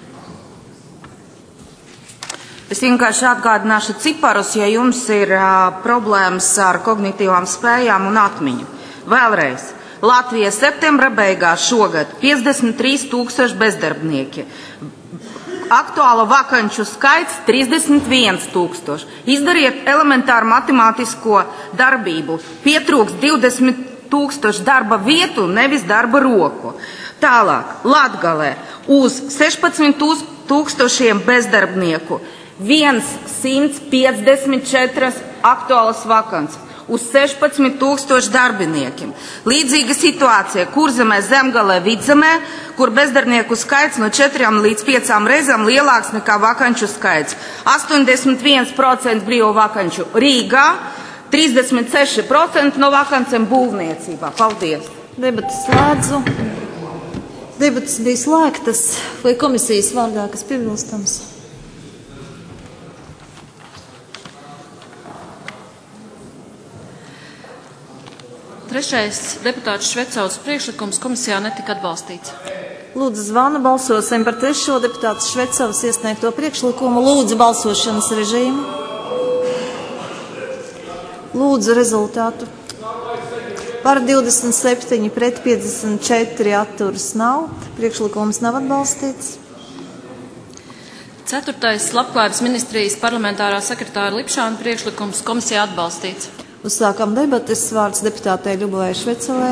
Es vienkārši atgādināšu ciparus, ja jums ir problēmas ar kognitīvām spējām un atmiņu. Vēlreiz. Latvija septembra beigās šogad 53 000 bezdarbnieki. Aktuālo vakanču skaits 31 000. Izdariet elementāru matemātisko darbību. Pietrūks 20 000 darba vietu, nevis darba roku. Tālāk, Latgalē uz 16 000 bezdarbnieku 154 aktuālas vakances uz 16,000 darbiniekiem. Līdzīga situācija Kurzemē, Zemgalē, Vidzemē, kur bezdarbnieku skaits no 4 līdz 5 reizēm lielāks nekā vakanču skaits. 81% brīvo vakanču Rīgā, 36% no vakancēm būvniecībā. Paldies! Debatas slēdzu. Debatas bija slēgtas. Vai komisijas vārdā, kas piebilstams? Trešais deputāts Švecovs priekšlikums komisijā netika atbalstīts. Lūdzu, zvanu, balsosim par trešo deputātu Švecovas iesniegto priekšlikumu. Lūdzu, balsošanas režīmu. Lūdzu, rezultātu. Par 27, pret 54 atturas nav. Priekšlikums nav atbalstīts. Ceturtais Labklājības ministrijas parlamentārā sekretāra Lipšāna priekšlikums komisijā atbalstīts. Uzsākam debates. Vārds deputātei Ļubovai Švecovai.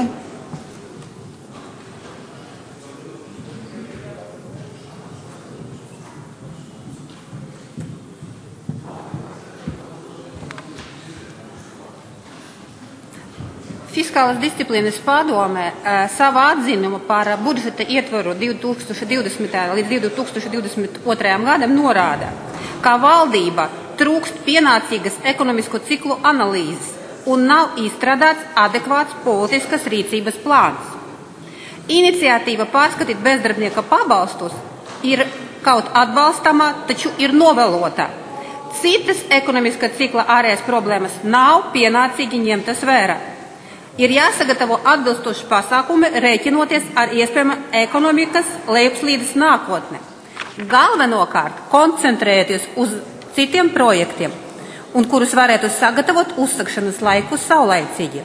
Fiskālas disciplīnas padome savā atzinumu par budžeta ietvaru 2020. līdz 2022. gadam norāda, ka valdība trūkst pienācīgas ekonomisko ciklu analīzes un nav izstrādāts adekvāts politiskas rīcības plāns. Iniciatīva pārskatīt bezdarbnieka pabalstus ir kaut atbalstamā, taču ir novēlota. Citas ekonomiskā cikla ārējās problēmas nav pienācīgi ņemtas vērā. Ir jāsagatavo atbilstoši pasākumi, rēķinoties ar iespējamu ekonomikas lejupslīdes nākotne. Galvenokārt koncentrēties uz citiem projektiem, un kurus varētu sagatavot uzsakšanas laiku saulaicīgi.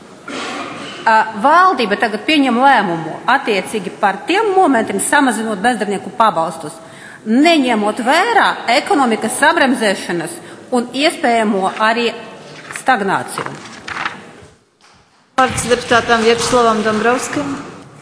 Valdība tagad pieņem lēmumu attiecīgi par tiem momentiem samazinot bezdarbnieku pabalstus, neņemot vērā ekonomikas sabremzēšanas un iespējamo arī stagnāciju. Vārds deputātam Vjačeslavam Dombrovskim.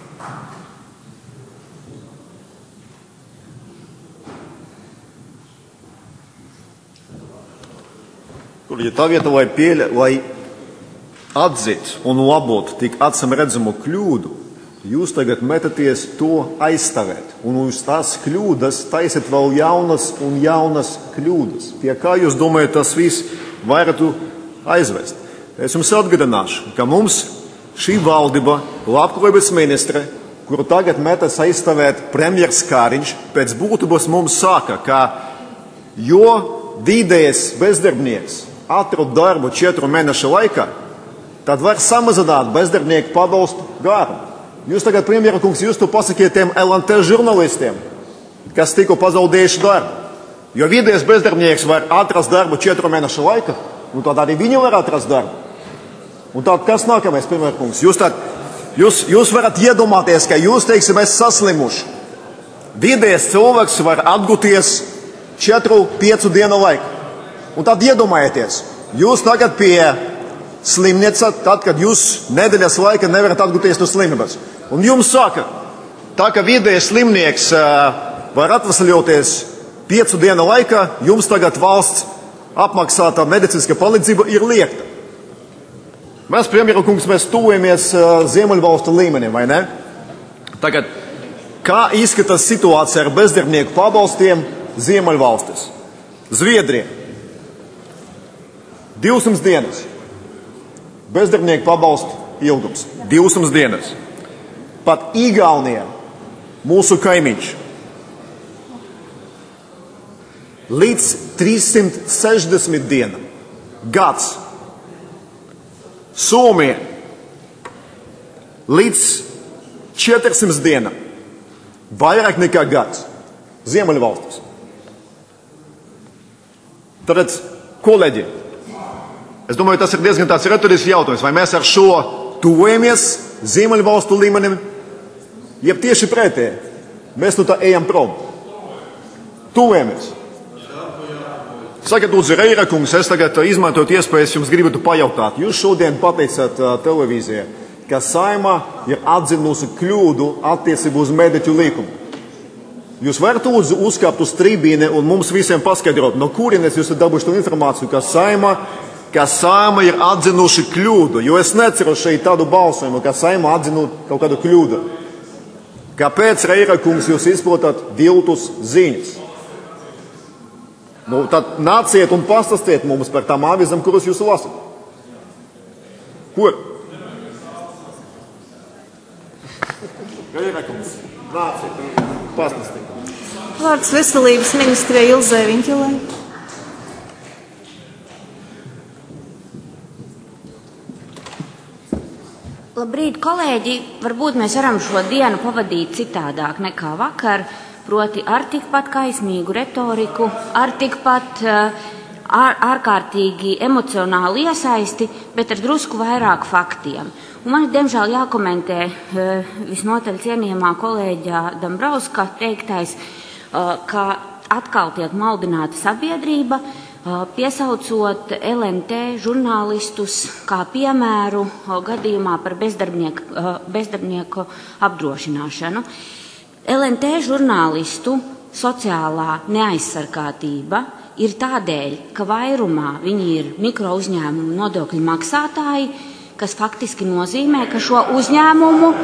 Ja tā vieta, lai atzītu un labotu tik acīm redzamu kļūdu, jūs tagad metaties to aizstāvēt. Un uz tās kļūdas taisat vēl jaunas un jaunas kļūdas. Pie kā jūs domājat, tas viss varētu aizvest? Es jums atgādināšu, ka mums šī valdība, labklājības ministre, kuru tagad metas aizstāvēt premjers Kāriņš, pēc būtības mums saka, ka jo vidējais bezdarbnieks atrod darbu 4 mēnešu laikā, tad var samazināt bezdarbnieku pabalstu garu. Jūs tagad, premjera kungs, jūs to pasakiet tiem LNT žurnalistiem, kas tikko pazaudējuši darbu. Jo vidējais bezdarbnieks var atrast darbu 4 mēnešu laikā, un tad arī viņi var atrast darbu. Un tad kas nākamais, premjera kungs? Jūs varat iedomāties, ka jūs, teiksim, esat saslimuši. Vidējais cilvēks var atgūties 4-5 dienu laiku. Un tad iedomājieties, jūs tagad pie slimnīca, tad, kad jūs nedēļas laika nevarat atgūties no slimības. Un jums saka, tā ka vidējais slimnieks var atvesļoties 5 dienu laikā, jums tagad valsts apmaksātā medicīniskā palīdzība ir liekta. Mēs, premjera kungs, mēs tuvojamies Ziemeļvalstu līmenim, vai ne? Tagad, kā izskatās situācija ar bezdarbnieku pabalstiem Ziemeļvalstis? Zviedrija. 200 dienas. Bezdarbnieku pabalstu ilgums. 200 dienas. Pat Igaunijā, mūsu kaimiņš, līdz 360 dienām. Gads. Somija līdz 400 dienām. Vairāk nekā gads. Ziemeļvalstis. Tātad, kolēģi, es domāju, tas ir diezgan tāds retorisks jautājums, vai mēs ar šo tuvojamies Ziemeļvalstu līmenim, jeb tieši pretēji. Mēs no tā ejam prom. Tuvojamies. Sakiet, lūdzu, Reira kungs, es tagad izmantojot iespējas jums gribētu pajautāt. Jūs šodien pateicāt televīzijā, ka Saeimā ir atzinusi kļūdu attiecību uz mediķu likumu. Jūs varat uzkāpt uz tribīni un mums visiem paskaidrot, no kurienes jūs dabūjuši to informāciju, ka Saeima ir atzinuši kļūdu, jo es neceru šeit tādu balsojumu, ka Saeima atzinu kaut kādu kļūdu. Kāpēc, Reira kungs, jūs izplatāt viltus ziņas? Tad nāciet un pastāstiet mums par tām avīzēm, kuras jūs lasat. Kur? Reira kungs, nāciet, pastāstiet. Vārds veselības ministrei Ilzei Viņķelei. Labrīt, kolēģi! Varbūt mēs varam šo dienu pavadīt citādāk nekā vakar, proti ar tikpat kaismīgu retoriku, ar tikpat ārkārtīgi emocionālu iesaisti, bet ar drusku vairāk faktiem. Un man ir, diemžēl, jākomentē visnotaļ cienījamā kolēģa Dambrauska teiktais, ka atkal tiek maldināta sabiedrība, piesaucot LMT žurnālistus kā piemēru gadījumā par bezdarbnieku apdrošināšanu. LMT žurnālistu sociālā neaizsargātība ir tādēļ, ka vairumā viņi ir mikrouzņēmumu nodokļu maksātāji, kas faktiski nozīmē, ka šo uzņēmumu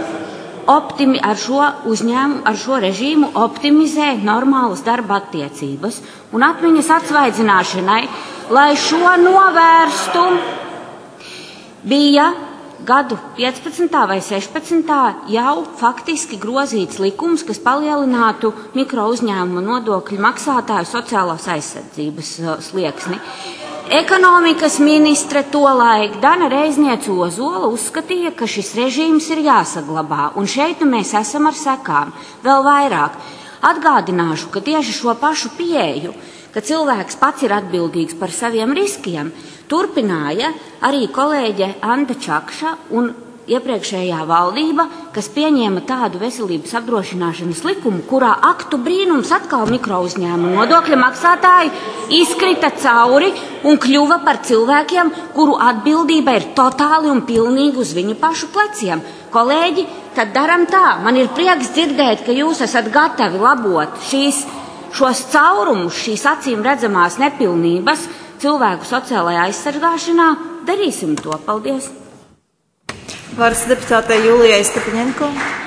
ar šo režīmu optimizē normālas darba attiecības. Un atmiņas atsvaidzināšanai, lai šo novērstu, bija gadu 15. vai 16. jau faktiski grozīts likums, kas palielinātu mikrouzņēmumu nodokļu maksātāju sociālās aizsardzības slieksni. Ekonomikas ministre tolaik Dana Reizniece Ozola uzskatīja, ka šis režīms ir jāsaglabā, un šeit mēs esam ar sekām. Vēl vairāk atgādināšu, ka tieši šo pašu pieeju, ka cilvēks pats ir atbildīgs par saviem riskiem, turpināja arī kolēģe Anta Čakša un iepriekšējā valdība, kas pieņēma tādu veselības apdrošināšanas likumu, kurā aktu brīnums atkal mikrouzņēmumu nodokļu maksātāji izkrita cauri un kļuva par cilvēkiem, kuru atbildība ir totāli un pilnīgi uz viņu pašu pleciem. Kolēģi, tad daram tā. Man ir prieks dzirdēt, ka jūs esat gatavi labot šos caurumus, šīs acīm redzamās nepilnības cilvēku sociālajā aizsargāšanā. Darīsim to. Paldies! Vārds deputātei Julijai Stepaņenko.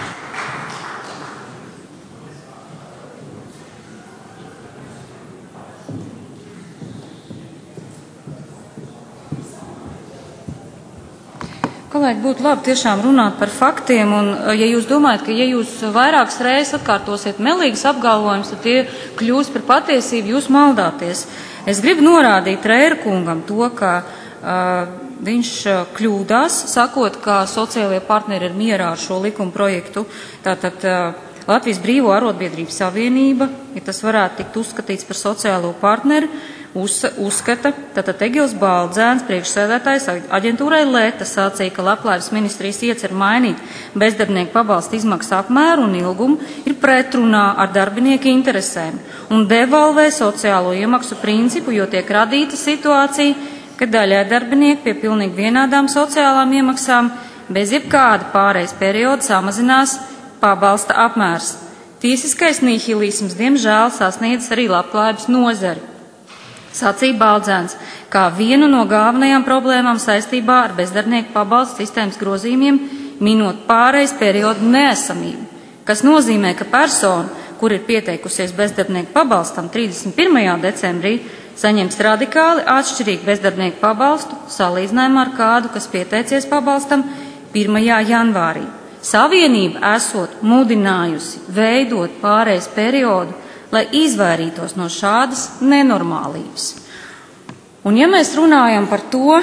Kolēģi, būtu labi tiešām runāt par faktiem, un ja jūs domājat, ka ja jūs vairākas reizes atkārtosiet melīgas apgalvojumus, tad tie kļūs par patiesību, jūs maldāties. Es gribu norādīt Reira kungam to, ka viņš kļūdās, sakot, ka sociālie partneri ir mierā ar šo likuma projektu. Tātad Latvijas Brīvo arotbiedrību savienība, ja tas varētu tikt uzskatīts par sociālo partneri, uzskata, tātad Egils Baldzēns, priekšsēdētājs aģentūrai Leta, sacīja, ka Labklājības ministrijas iecer mainīt bezdarbnieku pabalstu izmaksu apmēru un ilgumu ir pretrunā ar darbinieku interesēm un devalvē sociālo iemaksu principu, jo tiek radīta situācija, ka daļai darbinieki pie pilnīgi vienādām sociālām iemaksām bez jebkāda pārejas perioda samazinās pabalsta apmērs. Tiesiskais nihilisms, diemžēl, sasniedz arī labklājības nozari. Sacīja Baldzēns, kā vienu no galvenajām problēmām saistībā ar bezdarbnieku pabalstu sistēmas grozījumiem, minot pārejas periodu neesamību, kas nozīmē, ka persona, kur ir pieteikusies bezdarbnieku pabalstam 31. decembrī, saņems radikāli atšķirīgu bezdarbnieku pabalstu salīdzinājumā ar kādu, kas pieteicies pabalstam 1. janvārī. Savienība esot mudinājusi veidot pārejas periodu, lai izvairītos no šādas nenormālības. Un ja mēs runājam par to,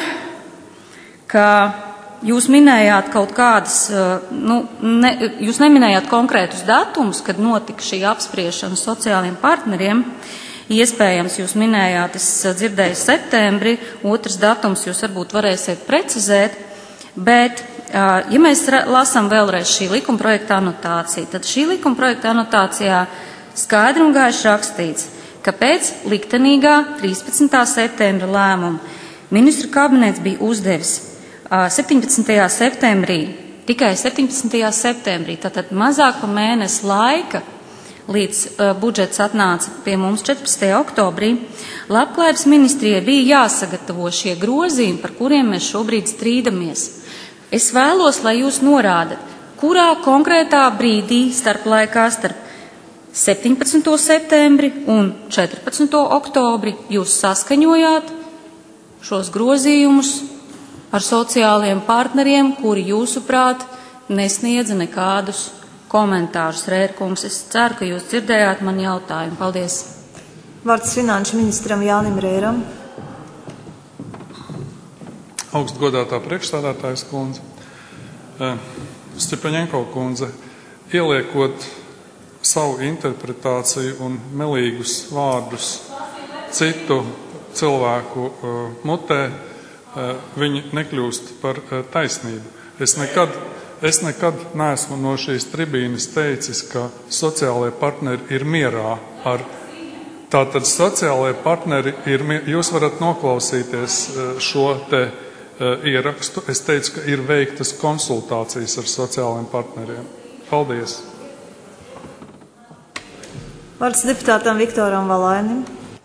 ka jūs minējāt kaut kādas, jūs neminējāt konkrētus datumus, kad notika šī apspriešana sociāliem partneriem, iespējams, jūs minējāt, es dzirdēju septembri, otrs datums jūs varbūt varēsiet precizēt, bet, ja mēs lasām vēlreiz šī likuma projekta anotāciju, tad šī likuma projekta anotācijā skaidri un gaiši rakstīts, ka pēc liktenīgā 13. septembra lēmuma ministru kabinets bija uzdevis 17. septembrī, tikai 17. septembrī, tātad mazāk pa mēnesi laika, līdz budžets atnāca pie mums 14. oktobrī, Labklājības ministrijai bija jāsagatavo šie grozījumi, par kuriem mēs šobrīd strīdamies. Es vēlos, lai jūs norādat, kurā konkrētā brīdī starp 17. septembri un 14. oktobri jūs saskaņojāt šos grozījumus ar sociālajiem partneriem, kuri jūsuprāt nesniedza nekādus komentārus. Rērkungs, es ceru, ka jūs dzirdējāt man jautājumu. Paldies. Vārds finanšu ministram Jānim Rēram. Augstgodātā priekšstādātājas kundze, Stepaņenko kundze, ieliekot savu interpretāciju un melīgus vārdus citu cilvēku mutē, viņi nekļūst par taisnību. Es nekad neesmu no šīs tribīnes teicis, ka sociālajie partneri ir mierā ar. Tātad sociālajie partneri ir, jūs varat noklausīties šo te ierakstu. Es teicu, ka ir veiktas konsultācijas ar sociālajiem partneriem. Paldies! Vārds deputātam Viktoram Valainim.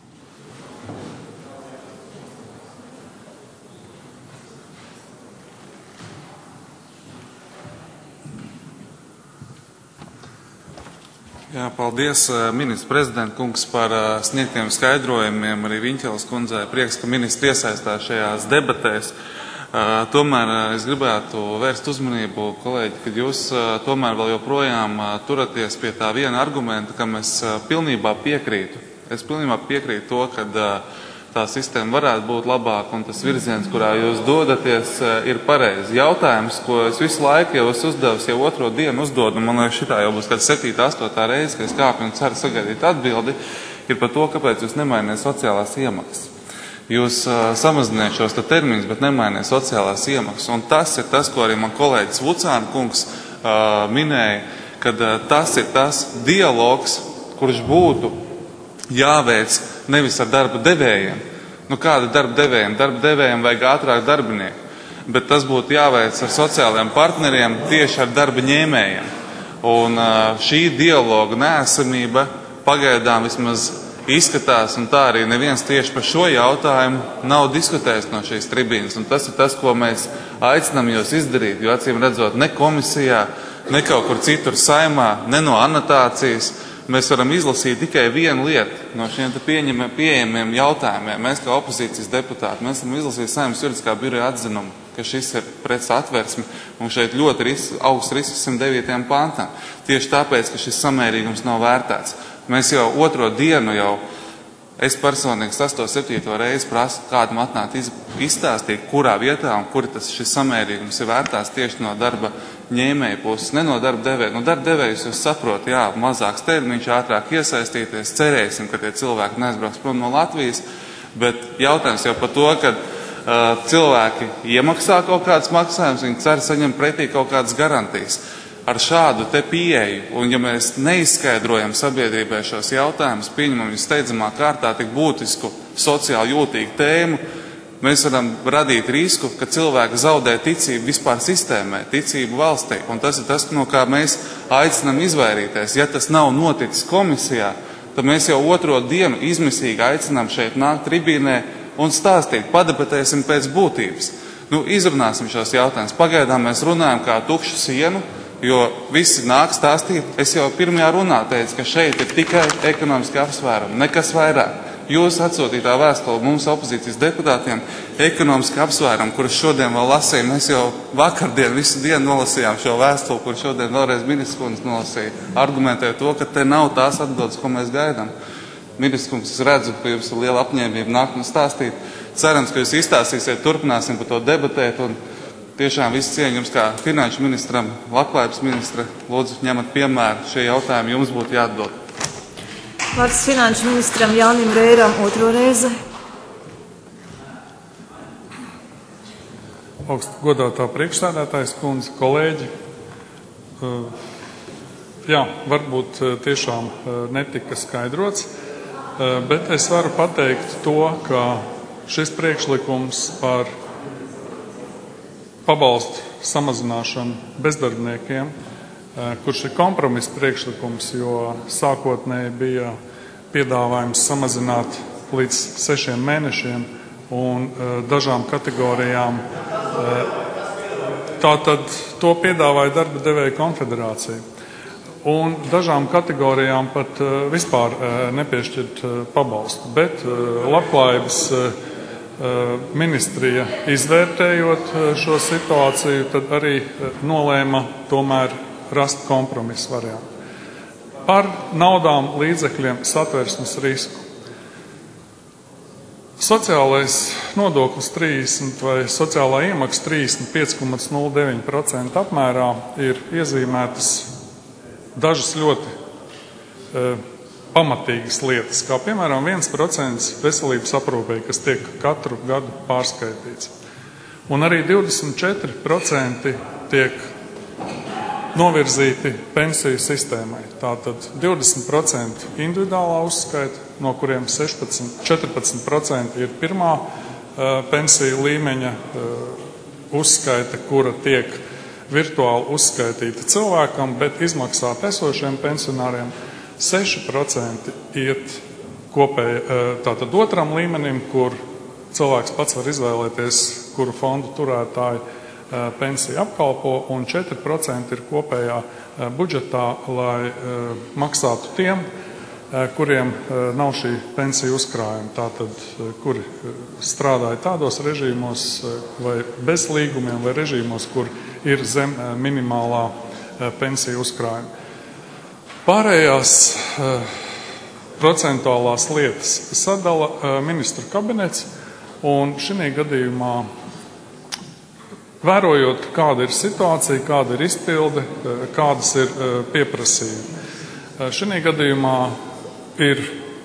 Jā, paldies, ministrs prezidenta kungs, par sniegtiem skaidrojumiem. Arī Viņķeles kundzei prieks, ka ministrs iesaistās šajās debatēs. Tomēr es gribētu vērst uzmanību, kolēģi, ka jūs tomēr vēl joprojām turaties pie tā viena argumenta, kam es pilnībā piekrītu. Es pilnībā piekrītu to, ka tā sistēma varētu būt labāka un tas virziens, kurā jūs dodaties, ir pareizi. Jautājums, ko es visu laiku jau esmu uzdevis, jau otro dienu uzdodu, un man liekas, šitā jau būs kāds 7, 8 reize, ka es kāpju un ceru sagaidīt atbildi, ir par to, kāpēc jūs nemainiet sociālās iemaksas. Jūs samaziniet šos termiņus, bet nemainiet sociālās iemaksas. Un tas ir tas, ko arī man kolēģis Vucāna kungs minēja, kad tas ir tas dialogs, kurš būtu jāveic nevis ar darba devējiem. Nu, kāda darba devējiem? Darba devējiem vajag ātrāk darbinieku. Bet tas būtu jāveic ar sociālajiem partneriem, tieši ar darba ņēmējiem. Un šī dialoga neesamība pagaidām vismaz izskatās, un tā arī neviens tieši par šo jautājumu nav diskutējis no šīs tribīnes. Un tas ir tas, ko mēs aicinām jūs izdarīt, jo acīm redzot ne komisijā, ne kaut kur citur saimā, ne no anotācijas. Mēs varam izlasīt tikai vienu lietu no šiem pieejamiem jautājumiem. Mēs kā opozīcijas deputāti, mēs varam izlasīt Saeimas juridiskā biroja atzinumu, ka šis ir pret satversmi un šeit ļoti augsts risks 109. pantam. Tieši tāpēc, ka šis samērīgums nav vērtēts. Mēs jau otro dienu es personīgi 6. 7. reizi prasu kādam atnākt izstāstīt, kurā vietā un kur šis samērīgums ir vērtēts tieši no darba ņēmēja puses, ne no darba devēja. No darba devējus jūs saprot, jā, mazāks termiņš, ātrāk iesaistīties, cerēsim, ka tie cilvēki neaizbrauks prom no Latvijas, bet jautājums jau par to, ka cilvēki iemaksā kaut kādas maksājumus, viņi cer saņemt pretī kaut kādas garantijas. Ar šādu te pieeju, un ja mēs neizskaidrojam sabiedrībai šos jautājumus, pieņemam viņus steidzamā kārtā tik būtisku sociāli jūtīgu tēmu, mēs varam radīt risku, ka cilvēki zaudē ticību vispār sistēmai, ticību valstī. Un tas ir tas, no kā mēs aicinām izvairīties. Ja tas nav noticis komisijā, tad mēs jau otro dienu izmisīgi aicinām šeit nākt tribīnē un stāstīt, padebatēsim pēc būtības. Izrunāsim šos jautājumus. Pagaidām mēs runājam kā tukšu sienu, jo visi nāk stāstīt. Es jau pirmajā runā teicu, ka šeit ir tikai ekonomiski apsvērumi, nekas vairāk. Jūs atsūtītā vēstule mums opozīcijas deputātiem ekonomiski apsvērumi, kurus šodien vēl lasīja. Mēs jau vakardien visu dienu nolasījām šo vēstuli, kur šodien vēlreiz ministrs kundze nolasīja, argumentēja to, ka te nav tās atbildes, ko mēs gaidām. Ministrs kundze, es redzu, ka jums ir liela apņēmība nākt un stāstīt. Cerams, ka jūs izstāstīsiet, turpināsim par to debatēt. Un tiešām visu cieņu jums kā finanšu ministram, labklājības ministra. Lūdzu, ņemat piemēru, šie jautājumi jums būtu jāatdod. Vārds finanšu ministram Jānim Rēram otro reizi. Godātā priekšsēdētājas kundze, kolēģi. Jā, varbūt tiešām netika skaidrots, bet es varu pateikt to, ka šis priekšlikums par pabalstu samazināšanu bezdarbniekiem kurš ir kompromiss priekšlikums, jo sākotnēji bija piedāvājums samazināt līdz 6 mēnešiem un dažām kategorijām. Tātad to piedāvāja darba devēja konfederācija. Un dažām kategorijām pat vispār nepiešķirt pabalstu. Bet labklājības ministrija izvērtējot šo situāciju, tad arī nolēma tomēr rast kompromisu variantu. Par naudām, līdzekļiem, satversmes risku. Sociālais nodoklis 30 vai sociālā iemaksa 35,09% apmērā ir iezīmētas dažas ļoti pamatīgas lietas, kā piemēram 1% veselības aprūpei, kas tiek katru gadu pārskaitīts. Un arī 24% tiek novirzīti pensiju sistēmai. Tātad 20% individuālā uzskaita, no kuriem 14% ir pirmā pensiju līmeņa uzskaita, kura tiek virtuāli uzskaitīta cilvēkam, bet izmaksāt esošiem pensionāriem 6% iet tātad otram līmenim, kur cilvēks pats var izvēlēties, kuru fondu turētāji pensiju apkalpo, un 4% ir kopējā budžetā, lai maksātu tiem, kuriem nav šī pensiju uzkrājuma. Tātad, kuri strādāja tādos režīmos vai bez līgumiem, vai režīmos, kur ir zem minimālā pensiju uzkrājuma. Pārējās procentuālās lietas sadala ministru kabinets, un šī gadījumā, vērojot, kāda ir situācija, kāda ir izpilde, kādas ir pieprasījumi. Šī gadījumā ir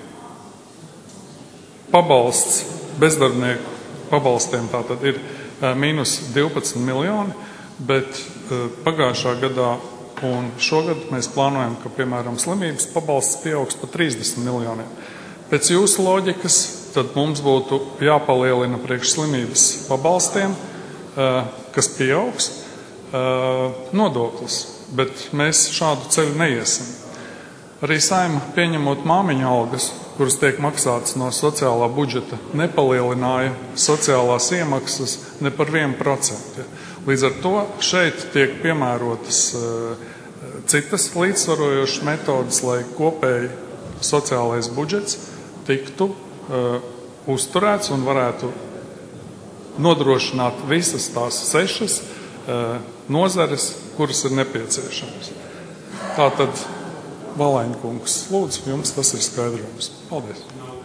pabalsts bezdarbnieku pabalstiem, tātad ir mīnus 12 miljoni, bet pagājušā gadā un šogad mēs plānojam, ka, piemēram, slimības pabalsts pieaugs par 30 miljoniem. Pēc jūsu loģikas, tad mums būtu jāpalielina priekš slimības pabalstiem, kas pieaugs, nodoklis, bet mēs šādu ceļu neiesim. Arī Saeima, pieņemot māmiņu algas, kuras tiek maksātas no sociālā budžeta, nepalielināja sociālās iemaksas ne par 1%. Līdz ar to šeit tiek piemērotas citas līdzsvarojošas metodas, lai kopēji sociālais budžets tiktu uzturēts un varētu nodrošināt visas tās 6 nozares, kuras ir nepieciešamas. Tātad, Valaina kungs, lūdzu, jums tas ir skaidrojums. Paldies.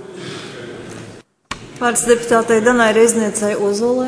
Vārds deputātei Danai Reizniecei Ozolai.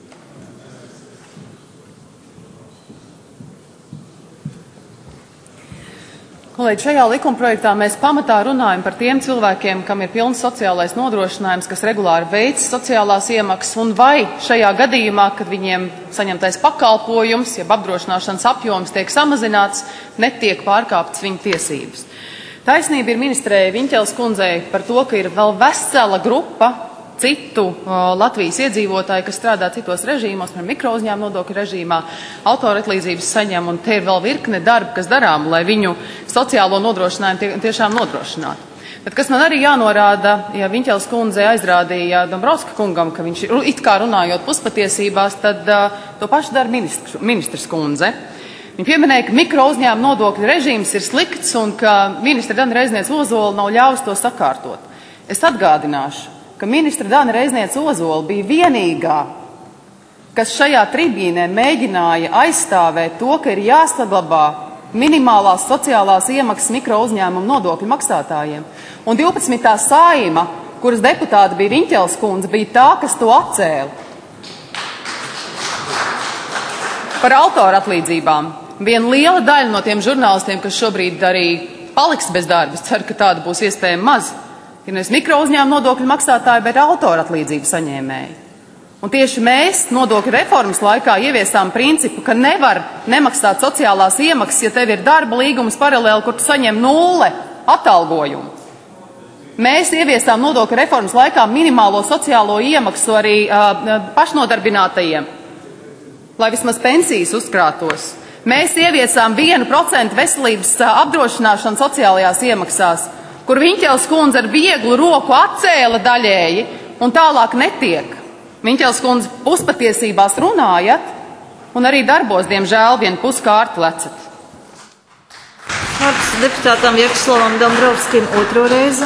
Kolēģi, šajā likumprojektā mēs pamatā runājam par tiem cilvēkiem, kam ir pilns sociālais nodrošinājums, kas regulāri veic sociālās iemaksas, un vai šajā gadījumā, kad viņiem saņemtais pakalpojums, jeb apdrošināšanas apjoms tiek samazināts, netiek pārkāptas viņu tiesības. Taisnība ir ministrei Viņķeles kundzei par to, ka ir vēl vesela grupa citu Latvijas iedzīvotāju, kas strādā citos režīmos, mikrouzņēmuma nodokļu režīmā, autoratlīdzības saņem, un te ir vēl virkne darba, kas darām, lai viņu sociālo nodrošinājumu tiešām nodrošinātu. Bet kas man arī jānorāda, ja Viņķeles kundze aizrādīja Dombrovska kungam, ka viņš ir it kā runājot puspatiesībās, tad to pašu dara ministrs kundze. Viņa pieminēja, ka mikrouzņēmuma nodokļu režīms ir slikts un ka ministra Dana Reizniece Ozola nav ļāvis to sakārtot. Es atgādināšu, ka ministra Dana Reizniece Ozola bija vienīgā, kas šajā tribīnē mēģināja aizstāvēt to, ka ir jāsaglabā minimālās sociālās iemaksas mikrouzņēmuma nodokļu maksātājiem. Un 12. Saeima, kuras deputāte bija Viņķeles kundze, bija tā, kas to atcēla. Par autora atlīdzībām. Viena liela daļa no tiem žurnālistiem, kas šobrīd arī paliks bez darba, es ceru, ka tāda būs iespējama maz, ir nevis mikrouzņēmuma nodokļu maksātāji, bet autora atlīdzību saņēmēji. Un tieši mēs nodokļu reformas laikā ieviesām principu, ka nevar nemaksāt sociālās iemaksas, ja tev ir darba līgums paralēli, kur tu saņem 0 atalgojumu. Mēs ieviesām nodokļu reformas laikā minimālo sociālo iemaksu arī pašnodarbinātajiem, lai vismaz pensijas uzkrātos. mēs ieviesām 1% veselības apdrošināšanu sociālajās iemaksās, kur Viņķeles kundze ar vieglu roku atcēla daļēji un tālāk netiek. Viņķeles kundze puspatiesībās runājat un arī darbos, diemžēl, vienu puskārti lecat. Vārds deputātam Vjačeslavam Dombrovskim otro reizi.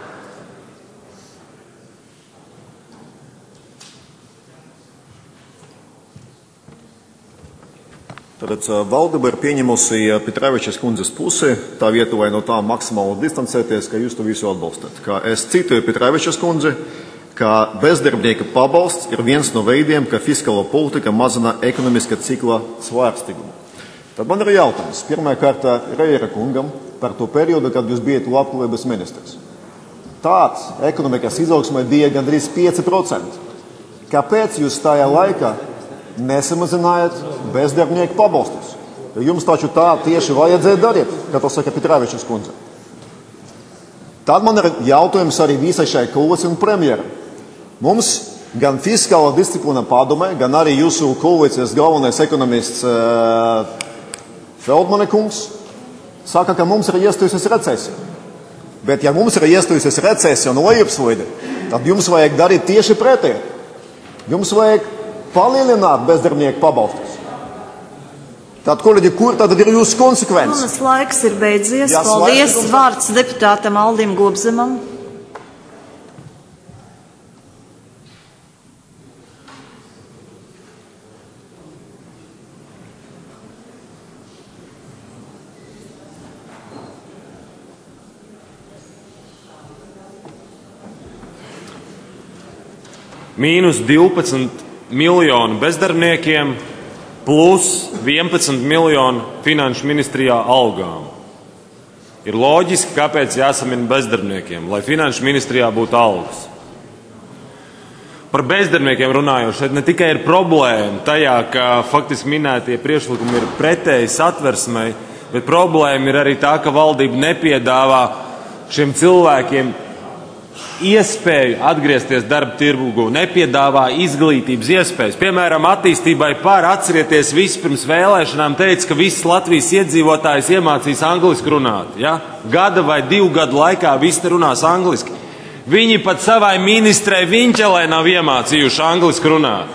Tātad valdība ir pieņemusi Petravičas kundzes pusi, tā vietā vai no tā maksimāli distancēties, ka jūs to visu atbalstat. Kā es citoju Petravičas kundzi, ka bezdarbnieka pabalsts ir viens no veidiem, ka fiskāla politika mazina ekonomiska cikla svārstīgumu. Tad man ir jautājums. Pirmajā kārtā Reira kungam par to periodu, kad jūs bijat labklājības ministrs. Tāds ekonomikas izaugsmē bija gandrīz 5%. Kāpēc jūs tajā laikā nesamazinājāt bezdarbnieku pabalstus? Jo jums taču tā tieši vajadzēja darīt, kā to saka Petravičas kundze. Tad man ir jautājums arī visai šai koalīcijai un premjeram. Mums gan fiskāla disciplīna padomē, gan arī jūsu koalīcijas galvenais ekonomists Feldmane kungs saka, ka mums ir iestājusies recesija. Bet ja mums ir iestājusies recesija un lejupslīde, tad jums vajag darīt tieši pretēji. Jums vajag palielināt bezdarbnieku pabalstus. Tad, kolēģi, kur tad ir jūsu konsekvences? Manas laiks ir beidzies. Jā, paldies. Vārds deputātam Aldim Gobzemam. Mīnus 12 miljonu bezdarbniekiem plus 11 miljonu finanšu ministrijā algām. Ir loģiski, kāpēc jāsamina bezdarbniekiem, lai finanšu ministrijā būtu algas. Par bezdarbniekiem runājot, šeit ne tikai ir problēma tajā, ka faktiski minētie priekšlikumi ir pretēji satversmei, bet problēma ir arī tā, ka valdība nepiedāvā šiem cilvēkiem iespēju atgriezties darba tirgū, nepiedāvā izglītības iespējas. Piemēram, attīstībai atcerieties, visi pirms vēlēšanām teica, ka visas Latvijas iedzīvotājs iemācīs angliski runāt. Ja? Gada vai 2 gadu laikā visi runās angliski. Viņi pat savai ministrei Viņķelē nav iemācījuši angliski runāt.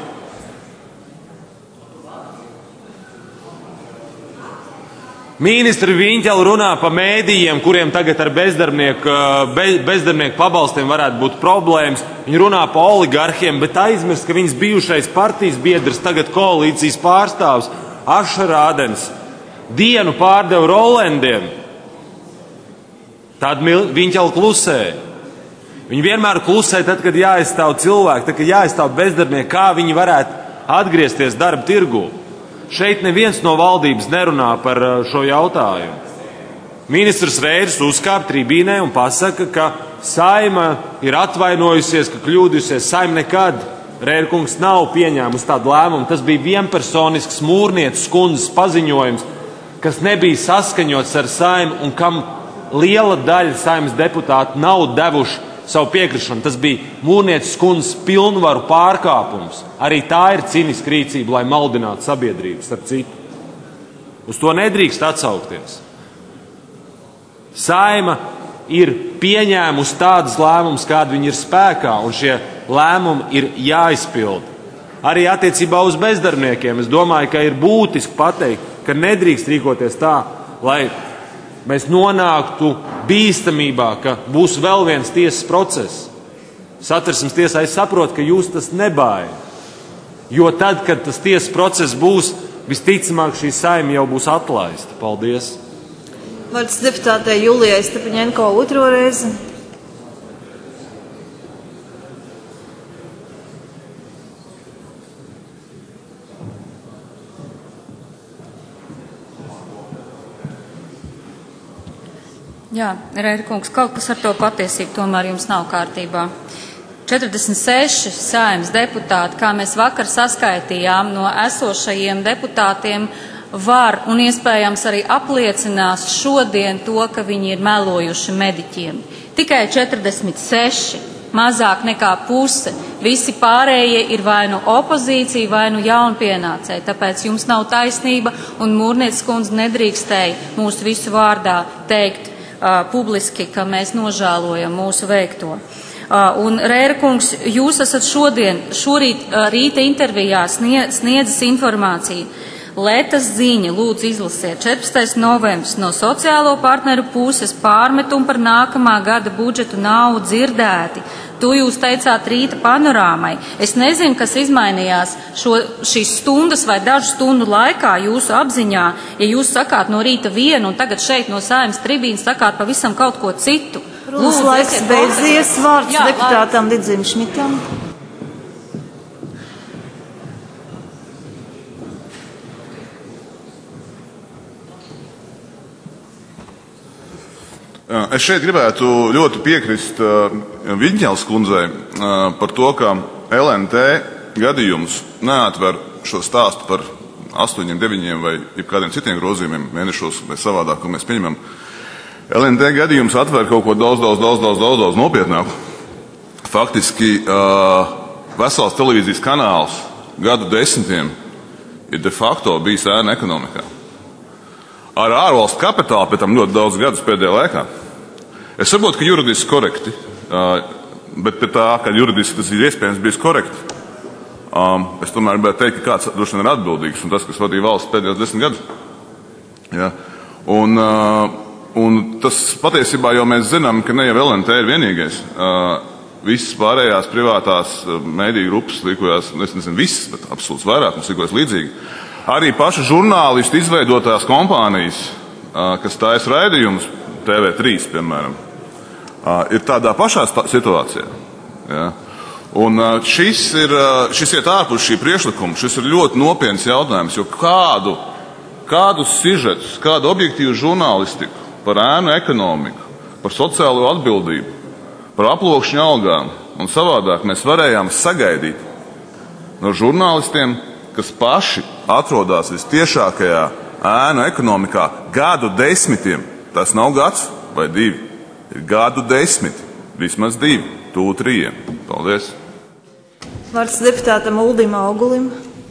Ministri Viņķeli runā pa mēdījiem, kuriem tagad ar bezdarbnieku pabalstiem varētu būt problēmas. Viņi runā pa oligarhiem, bet aizmirst, ka viņas bijušais partijas biedrs, tagad koalīcijas pārstāvs, Ašarādens, dienu pārdeva Rolendiem. Tad Viņķeli klusē. Viņi vienmēr klusē tad, kad jāaizstāv cilvēki, tad, kad jāaizstāv bezdarbnieki, kā viņi varētu atgriezties darba tirgū. Šeit neviens no valdības nerunā par šo jautājumu. Ministrs Reirs uzkāp tribīnē un pasaka, ka Saima ir atvainojusies, ka kļūdījusies. Saima nekad, Reirkungs, nav pieņēmusi tādu lēmumu. Tas bija vienpersonisks Mūrnieces kundzes paziņojums, kas nebija saskaņots ar Saimu un kam liela daļa Saimas deputātu nav devuši savu piekrišanu. Tas bija Mūrnieces kundzes pilnvaru pārkāpums. Arī tā ir ciniska rīcība, lai maldinātu sabiedrības ar citu. Uz to nedrīkst atsaukties. Saima ir pieņēmusi tādas lēmumus, kādi viņi ir spēkā, un šie lēmumi ir jāizpild. Arī attiecībā uz bezdarbniekiem es domāju, ka ir būtiski pateikt, ka nedrīkst rīkoties tā, lai mēs nonāktu bīstamībā, ka būs vēl viens tiesas process. Satversmes tiesā es saprotu, ka jūs tas nebaida. Jo tad, kad tas tiesas process būs, visticamāk šī Saima jau būs atlaista. Paldies. Vārds deputātei Julijai Stepaņenko otro reizi. Jā, Reirkungs, kaut kas ar to patiesību tomēr jums nav kārtībā. 46 Saeimas deputāti, kā mēs vakar saskaitījām, no esošajiem deputātiem var un iespējams arī apliecinās šodien to, ka viņi ir melojuši mediķiem. Tikai 46. mazāk nekā puse. Visi pārējie ir vai nu opozīcija, vai nu jaunpienācēji. Tāpēc jums nav taisnība, un Mūrnieces kundze nedrīkstēja mūsu visu vārdā teikt publiski, ka mēs nožēlojam mūsu veikto. Un Rēra kungs, jūs esat šorīt rīta intervijā sniedzis informāciju. Letas ziņa, lūdzu izlasiet, 14. novembris no sociālo partneru puses pārmetumi par nākamā gada budžetu nav dzirdēti. To jūs teicāt rīta panorāmai. Es nezinu, kas izmainījās šīs stundas vai dažu stundu laikā jūsu apziņā, ja jūs sakāt no rīta vienu un tagad šeit no Saeimas tribīnas sakāt pavisam kaut ko citu. Lūdzu, laiks beidzies. Vārds deputātam Didzim Šmitam. Es šeit gribētu ļoti piekrist Viņķēles kundzei par to, ka LNT gadījums neatver šo stāstu par 8, 9 vai kādiem citiem grozījumiem mēnešos vai savādāk, ko mēs pieņemam. LNT gadījums atver kaut ko daudz nopietnāku. Faktiski vesels televīzijas kanāls gadu desmitiem ir de facto bijis ēna ekonomikā. Ar ārvalstu kapitālu pēc tam ļoti daudz gadus pēdējā laikā. Es saprotu, ka juridiski korekti, bet pie tā, ka juridiski tas ir iespējams bijis korekti, es tomēr gribētu teikt, ka kāds droši vien ir atbildīgs, un tas, kas vadīja valsts pēdējos 10 gadus. Ja? Un tas patiesībā jau mēs zinām, ka ne jau LNT ir vienīgais. Visas pārējās privātās mēdīju grupas rīkojās, es nezinu visas, bet absolūts vairākums rīkojas līdzīgi. Arī paši žurnālisti izveidotās kompānijas, kas taisa raidījumus, TV3, piemēram, ir tādā pašā situācijā. Ja? Un šis iet ārpus šī priekšlikuma, šis ir ļoti nopietns jautājums, jo kādu sižetus, kādu objektīvu žurnālistiku par ēnu ekonomiku, par sociālo atbildību, par aploksņu algām un savādāk mēs varējām sagaidīt no žurnālistiem, kas paši atrodas vistiešākajā ēnu ekonomikā gadu desmitiem. Tas nav gads vai 2, ir gadu 10, vismaz 2, tuvu 3. Paldies! Vārds deputātam Uldim Augulim.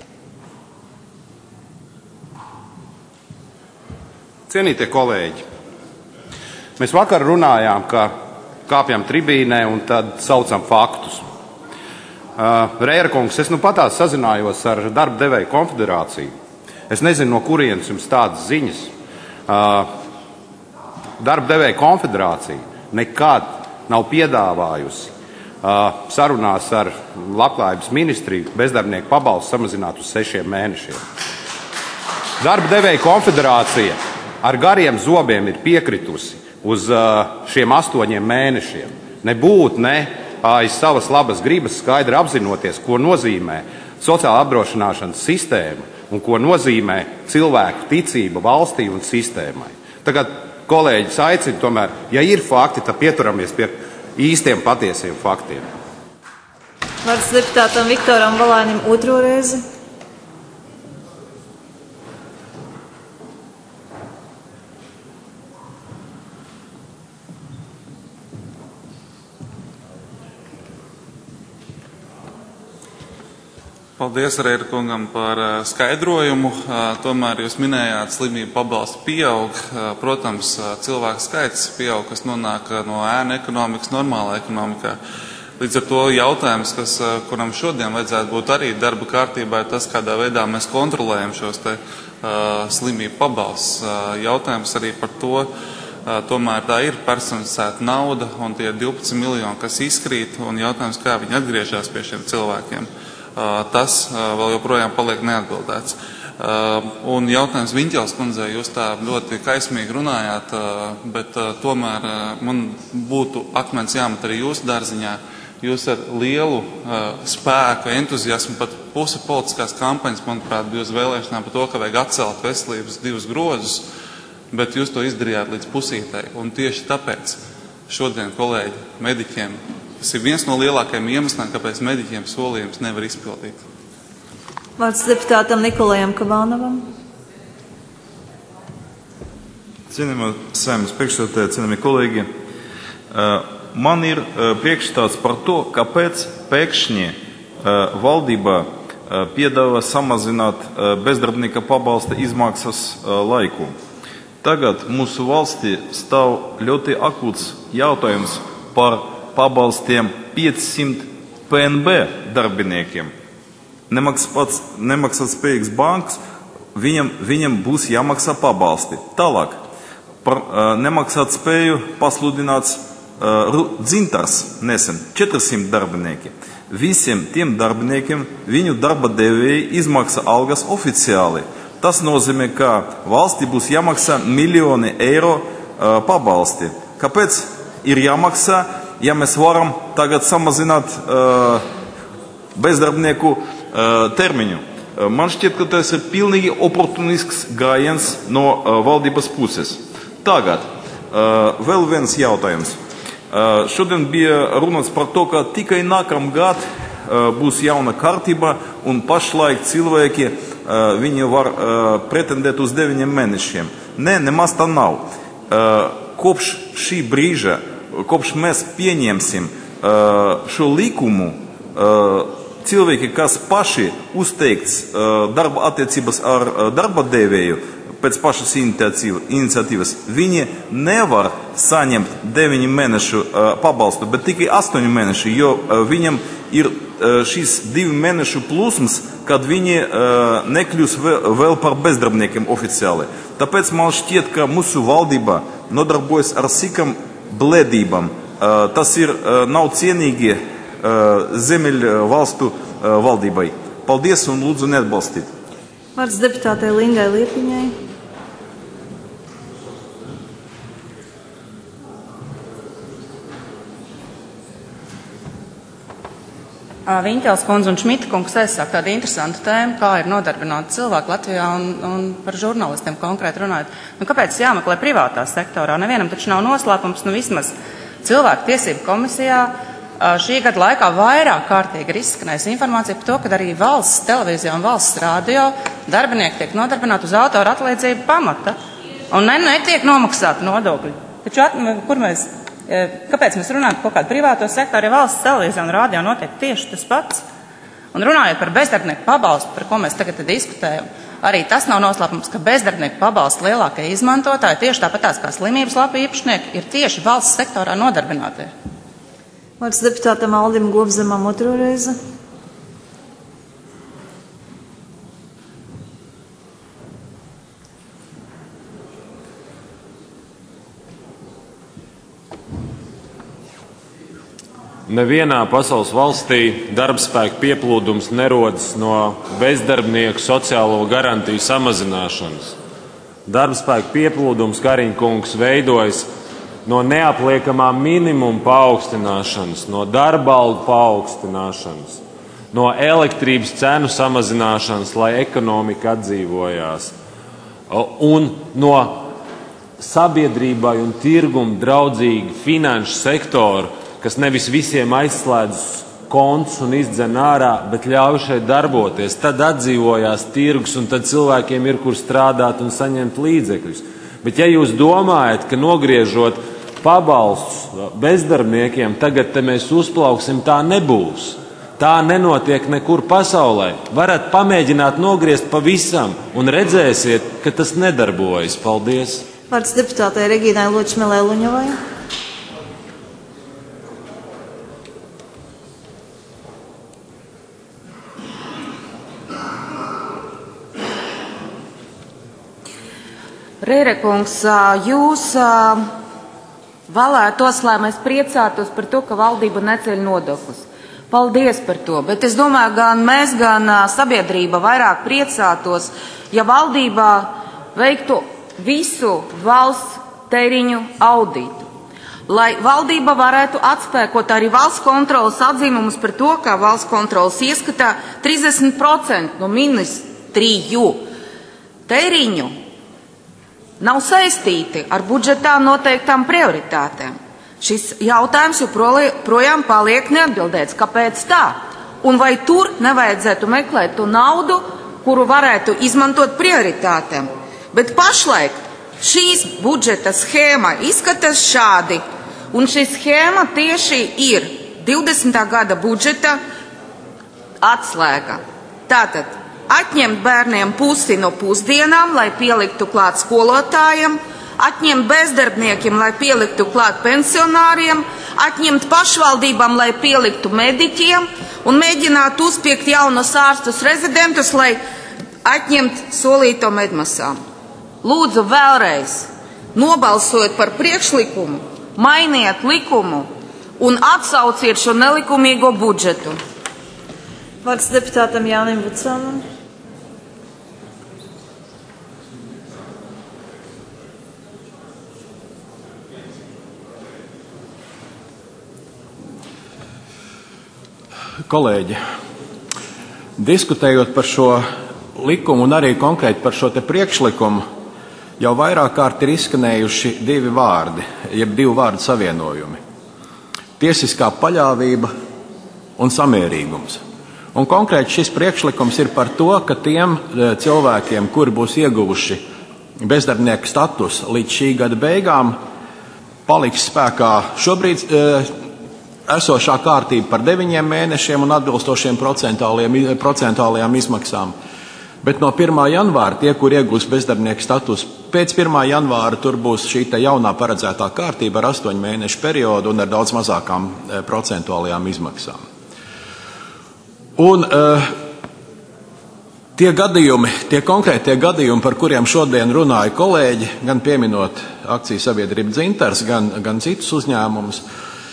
Cienītie kolēģi, mēs vakar runājām, ka kāpjam tribīnē un tad saucam faktus. Rēra kungs, es nu patās sazinājos ar darba devēju konfederāciju. Es nezinu, no kurienes jums tādas ziņas. Darba devēju konfederācija nekad nav piedāvājusi sarunās ar Labklājības ministriju bezdarbnieku pabalstu samazināt uz 6 mēnešiem. Darba devēju konfederācija ar gariem zobiem ir piekritusi uz šiem 8 mēnešiem. Nebūt ne aiz savas labas gribas skaidri apzinoties, ko nozīmē sociāla apdrošināšanas sistēma un ko nozīmē cilvēku ticība valstī un sistēmai. Tagad kolēģis aicina tomēr, ja ir fakti, tad pieturamies pie īstiem patiesiem faktiem. Vārds deputātam Viktoram Valainim 2. reizi. Paldies Rēra kungam par skaidrojumu. Tomēr jūs minējāt, slimību pabalstu pieaug. Protams, cilvēku skaits pieaug, kas nonāk no ēna ekonomikas normālā ekonomikā. Līdz ar to jautājums, kuram šodien vajadzētu būt arī darba kārtībā, ir tas, kādā veidā mēs kontrolējam šos slimību pabalstus. Jautājums arī par to, tomēr tā ir personalizēta nauda un tie 12 miljoni, kas izkrīt, un jautājums, kā viņi atgriežas pie šiem cilvēkiem. Tas vēl joprojām paliek neatbildēts. Un jautājums Viņķēles kundzei, jūs tā ļoti kaismīgi runājāt, bet tomēr man būtu akmens jāmet arī jūsu dārziņā. Jūs ar lielu spēku, entuziasmu, pat puse politiskās kampaņas, manuprāt, bija uz vēlēšanām par to, ka vajag atcelt veselības 2 grozus, bet jūs to izdarījāt līdz pusītei. Un tieši tāpēc šodien, kolēģi, mediķiem, tas ir viens no lielākajiem iemesliem, kāpēc mediķiem solījums nevar izpildīt. Vārds deputātam Nikolajam Kavānovam. Cienījamā Saeimas priekšsēdētāja, cienījamie kolēģi, man ir priekšstats par to, kāpēc pēkšņi valdība piedāvā samazināt bezdarbnieka pabalsta izmaksas laiku. Tagad mūsu valstī stāv ļoti akūts jautājums par pabalstiem 500 PNB darbiniekiem. Nemaksāt spējīgs banks, viņam būs jāmaksā pabalsti. Tālāk, par nemaksāt spēju pasludināts dzintars nesen 400 darbinieki. Visiem tiem darbiniekiem viņu darba devēji izmaksā algas oficiāli. Tas nozīmē, ka valstī būs jāmaksā miljoni eiro pabalsti. Kāpēc ir jāmaksā, ja mēs varam tagad samazināt bezdarbnieku termiņu? Man šķiet, ka tas ir pilnīgi oportunisks gājiens no valdības puses. Tagad vēl viens jautājums. Šodien bija runāts par to, ka tikai nākamgad būs jauna kārtība un pašlaik cilvēki viņi var pretendēt uz 9 mēnešiem. Nē, nemaz tā nav. Kopš šī brīža, kopš mēs pieņemsim šo likumu, cilvēki, kas paši uzteikts darba attiecības ar darba devēju, pēc pašas iniciatīvas, viņi nevar saņemt 9 mēnešu pabalstu, bet tikai 8 mēneši, jo viņam ir šīs 2 mēnešu plūsmas, kad viņi nekļūs vēl par bezdarbniekiem oficiāli. Tāpēc man šķiet, ka mūsu valdība nodarbojas ar sīkam blēdībām. Tas ir nav cienīgi Ziemeļu valstu valdībai. Paldies un lūdzu neatbalstīt. Vārds deputātei Lingai Liepiņai. Viņķels kundze un Šmita kungs aizsāk tādu interesantu tēmu, kā ir nodarbināti cilvēki Latvijā un par žurnālistiem konkrēti runājot. Kāpēc jāmeklē privātā sektorā? Nevienam taču nav noslēpums, vismaz cilvēku tiesību komisijā šī gada laikā vairāk kārtīgi ir izskanējusi informācija par to, ka arī valsts televīzijā un valsts rādio darbinieki tiek nodarbināti uz autora atlīdzību pamata un netiek nomaksāti nodokļi. Taču kāpēc mēs runājam par kaut kādu privāto sektoru, ja valsts televīzija un rādio notiek tieši tas pats? Un runājot par bezdarbnieku pabalstu, par ko mēs tagad diskutējam, arī tas nav noslēpums, ka bezdarbnieku pabalstu lielākie izmantotāji, tieši tāpatās kā slimības lapu īpašnieki, ir tieši valsts sektorā nodarbinātie. Vārds deputātam Aldim Gobzemam otro reizi. Nevienā pasaules valstī darbspēka pieplūdums nerodas no bezdarbnieku sociālo garantiju samazināšanas. Darbspēka pieplūdums, Kariņkungs, veidojas no neapliekamā minimuma paaugstināšanas, no darba algu paaugstināšanas, no elektrības cenu samazināšanas, lai ekonomika atdzīvojās, un no sabiedrībai un tirgumu draudzīgu finanšu sektoru, kas nevis visiem aizslēdz kontus un izdzen ārā, bet ļauj šeit darboties. Tad atdzīvojās tirgus un tad cilvēkiem ir, kur strādāt un saņemt līdzekļus. Bet ja jūs domājat, ka nogriežot pabalstus bezdarbniekiem, tagad te mēs uzplauksim, tā nebūs. Tā nenotiek nekur pasaulē. Varat pamēģināt nogriezt pavisam un redzēsiet, ka tas nedarbojas. Paldies. Vārds deputātei Regīnai Ločmelē Luņavai. Rērekungs, jūs vēlētos, lai mēs priecātos par to, ka valdība neceļ nodokļus. Paldies par to, bet es domāju, gan mēs, gan sabiedrība vairāk priecātos, ja valdībā veiktu visu valsts tēriņu auditu. Lai valdība varētu atspēkot arī valsts kontrolas atzīmumus par to, ka valsts kontrolas ieskatā 30% no ministriju tēriņu nav saistīti ar budžetā noteiktām prioritātēm. Šis jautājums joprojām paliek neatbildēts. Kāpēc tā? Un vai tur nevajadzētu meklēt to naudu, kuru varētu izmantot prioritātēm? Bet pašlaik šīs budžeta schēma izskatās šādi. Un šī schēma tieši ir 20. gada budžeta atslēga. Tātad atņemt bērniem pusi no pusdienām, lai pieliktu klāt skolotājiem, atņemt bezdarbniekiem, lai pieliktu klāt pensionāriem, atņemt pašvaldībām, lai pieliktu mediķiem un mēģināt uzpiekt jaunus ārstus rezidentus, lai atņemt solīto medmasām. Lūdzu vēlreiz, nobalsojiet par priekšlikumu, mainiet likumu un atsauciet šo nelikumīgo budžetu. Vārds deputātam Jānim Vucānam. Kolēģi, diskutējot par šo likumu un arī konkrēti par šo te priekšlikumu, jau vairāk kārt ir izskanējuši divi vārdi, jeb divu vārdu savienojumi. Tiesiskā paļāvība un samērīgums. Un konkrēti šis priekšlikums ir par to, ka tiem cilvēkiem, kuri būs ieguvuši bezdarbnieku status līdz šī gada beigām, paliks spēkā šobrīd esošā kārtība par 9 mēnešiem un atbilstošiem procentālajām izmaksām. Bet no 1. janvāra tie, kur iegūs bezdarbnieku status, pēc 1. janvāra tur būs šī te jaunā paredzētā kārtība ar 8 mēnešu periodu un ar daudz mazākām procentuālajām izmaksām. Un tie konkrētie gadījumi, par kuriem šodien runāja kolēģi, gan pieminot akciju sabiedrību Dzintars, gan citus uzņēmumus,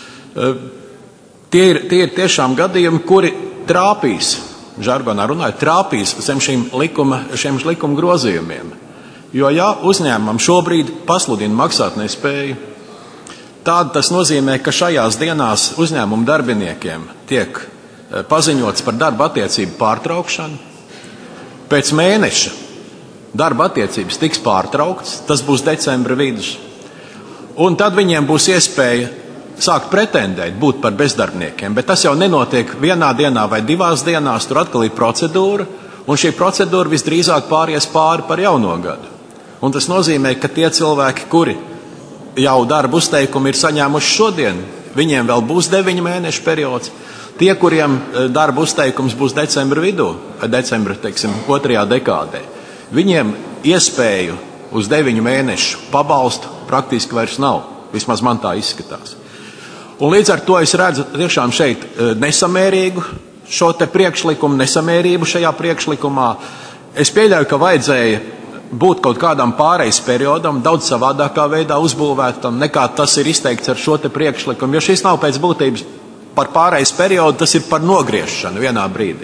tie ir tiešām gadījumi, kuri trāpīs, žargonā runājot, trāpīs zem šiem likuma grozījumiem. Jo ja uzņēmumam šobrīd pasludina maksātnespēju, tad tas nozīmē, ka šajās dienās uzņēmumu darbiniekiem tiek paziņots par darba attiecību pārtraukšanu. Pēc mēneša darba attiecības tiks pārtrauktas, tas būs decembra vidus. Un tad viņiem būs iespēja sākt pretendēt, būt par bezdarbniekiem, bet tas jau nenotiek vienā dienā vai 2 dienās, tur atkal ir procedūra, un šī procedūra visdrīzāk pāries pāri par jauno gadu. Un tas nozīmē, ka tie cilvēki, kuri jau darba uzteikumu ir saņēmuši šodien, viņiem vēl būs 9 mēnešu periods. Tie, kuriem darba uzteikums būs decembra vidū, decembra, 2. dekādē, viņiem iespēju uz 9 mēnešu pabalstu praktiski vairs nav. Vismaz man tā izskatās. Un līdz ar to es redzu tiešām šeit nesamērīgu šo te priekšlikumu, nesamērību šajā priekšlikumā. Es pieļauju, ka vajadzēja būt kaut kādam pārejas periodam, daudz savādākā veidā uzbūvētam, nekā tas ir izteikts ar šo te priekšlikumu, jo šis nav pēc būtības par pārejas periodu, tas ir par nogriešanu vienā brīdī.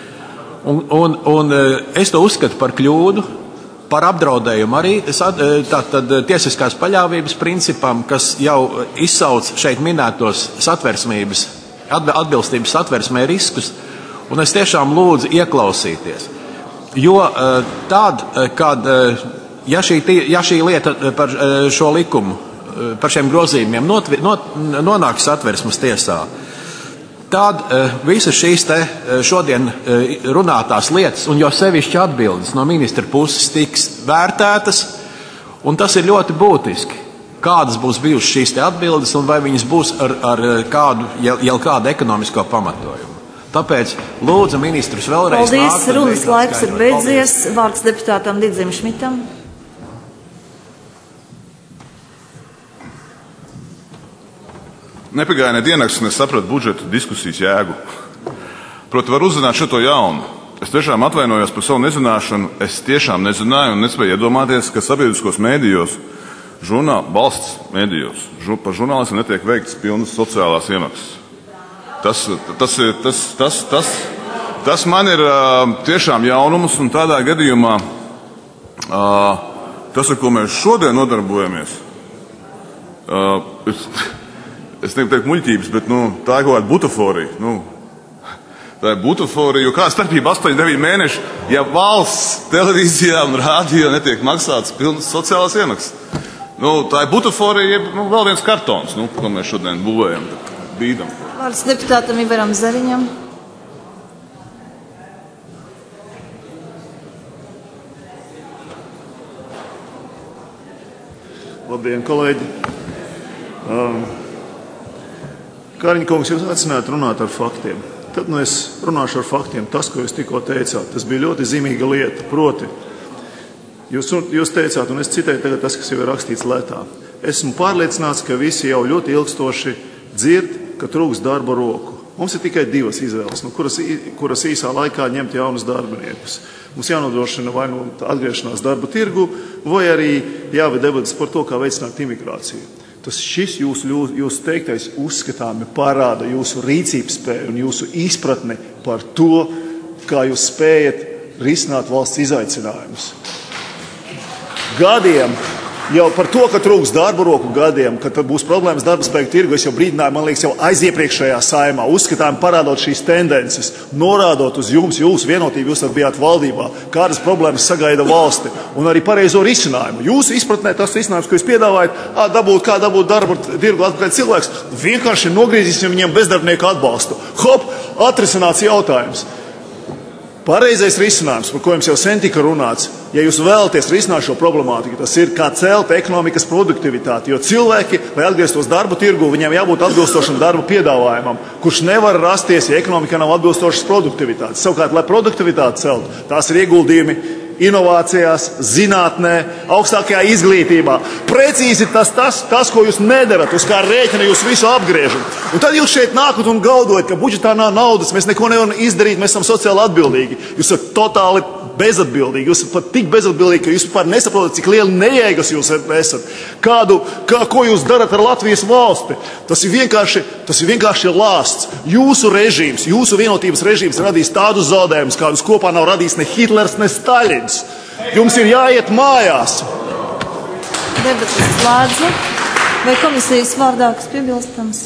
Un es to uzskatu par kļūdu, par apdraudējumu arī tātad tiesiskās paļāvības principam, kas jau izsauc šeit minētos satversmības, atbilstības satversmē riskus, un es tiešām lūdzu ieklausīties. Jo tad, kad, ja šī lieta par šo likumu, par šiem grozījumiem nonāks satversmes tiesā, tad visas šīs te šodien runātās lietas, un jo sevišķi atbildes no ministra puses tiks vērtētas, un tas ir ļoti būtiski, kādas būs bijušas šīs te atbildes, un vai viņas būs ar kādu, jau kādu ekonomisko pamatojumu. Tāpēc lūdzu ministrus vēlreiz nākt. Paldies, runas laiks ir beidzies. Vārds deputātam Didzim Šmitam. Nepagāja ne diennakts, un es sapratu budžeta diskusijas jēgu. Proti, var uzzināt šo jaunu. Es tiešām atvainojos par savu nezināšanu. Es tiešām nezināju un nespēju iedomāties, ka sabiedriskos mēdījos, valsts mēdījos, par žurnālistiem netiek veikts pilnas sociālās iemaksas. Tas man ir tiešām jaunums, un tādā gadījumā tas, ar ko mēs šodien nodarbojamies, es negribu teikt muļķības, bet tā ir kaut kāda butaforija. Tā ir butaforija, jo kāda starpība 8-9 mēneši, ja valsts televīzijā un rādio netiek maksātas pilnas sociālās iemaksas. Tā ir butaforija, jeb vēl viens kartons, ko mēs šodien būvējam, bīdam. Vārds deputātam Ivaram Zariņam. Labdien, kolēģi! Kāriņa kungs, jūs aicinātu runāt ar faktiem. Tad es runāšu ar faktiem. Tas, ko jūs tikko teicāt, tas bija ļoti zīmīga lieta. Proti, jūs teicāt, un es citēju tagad tas, kas jau ir rakstīts letā. Esmu pārliecināts, ka visi jau ļoti ilgstoši dzird, ka trūks darba roku. Mums ir tikai divas izvēles, kuras īsā laikā ņemt jaunus darbiniekus. Mums jānodrošina vai nu atgriešanās darba tirgu, vai arī jāved debatas par to, kā veicināt imigrāciju. Šis jūsu teiktais uzskatāmi parāda jūsu rīcības spēju un jūsu izpratni par to, kā jūs spējat risināt valsts izaicinājumus. Gadiem jau par to, ka trūks darba roku gadiem, ka būs problēmas darba spēku tirgu, es jau brīdināju, man liekas, jau aiziepriekšējā saimā, uzskatām parādot šīs tendences, norādot uz jums, jūsu vienotību, jūs bijāt valdībā, kādas problēmas sagaida valsti un arī pareizo risinājumu. Jūsu izpratnē tas risinājums, ko jūs piedāvājat, kā dabūt darba tirgu atpakaļ cilvēks, vienkārši nogriezīsim viņiem bezdarbnieku atbalstu. Hop, atrisināts jautājums. Pareizais risinājums, par ko jums jau sen tika runāts, ja jūs vēlaties risināt šo problemātiku, tas ir kā celt ekonomikas produktivitāti, jo cilvēki, lai atgrieztos darba tirgu, viņiem jābūt atbilstošam darba piedāvājumam, kurš nevar rasties, ja ekonomika nav atbilstošas produktivitātes. Savukārt, lai produktivitāti celt, tās ir ieguldījumi inovācijās, zinātnē, augstākajā izglītībā. Precīzi tas, ko jūs nedarat, uz kā rēķina jūs visu apgriežat. Un tad jūs šeit nākat un gaudojat, ka budžetā nav naudas, mēs neko nevaram izdarīt, mēs esam sociāli atbildīgi. Jūs esat totāli bezatbildīgi, jūs esat pat tik bezatbildīgi, ka jūs vispār nesaprotat, cik liela nejēgas jūs esat. Ko jūs darat ar Latvijas valsti? Tas ir vienkārši lāsts. Jūsu režīms, jūsu vienotības režīms radīs tādus zaudējumus, kādus kopā nav radījis ne Hitlers, ne Staļins. Jums ir jāiet mājās. Debates slēdzu. Vai komisijas vārdā kas piebilstams?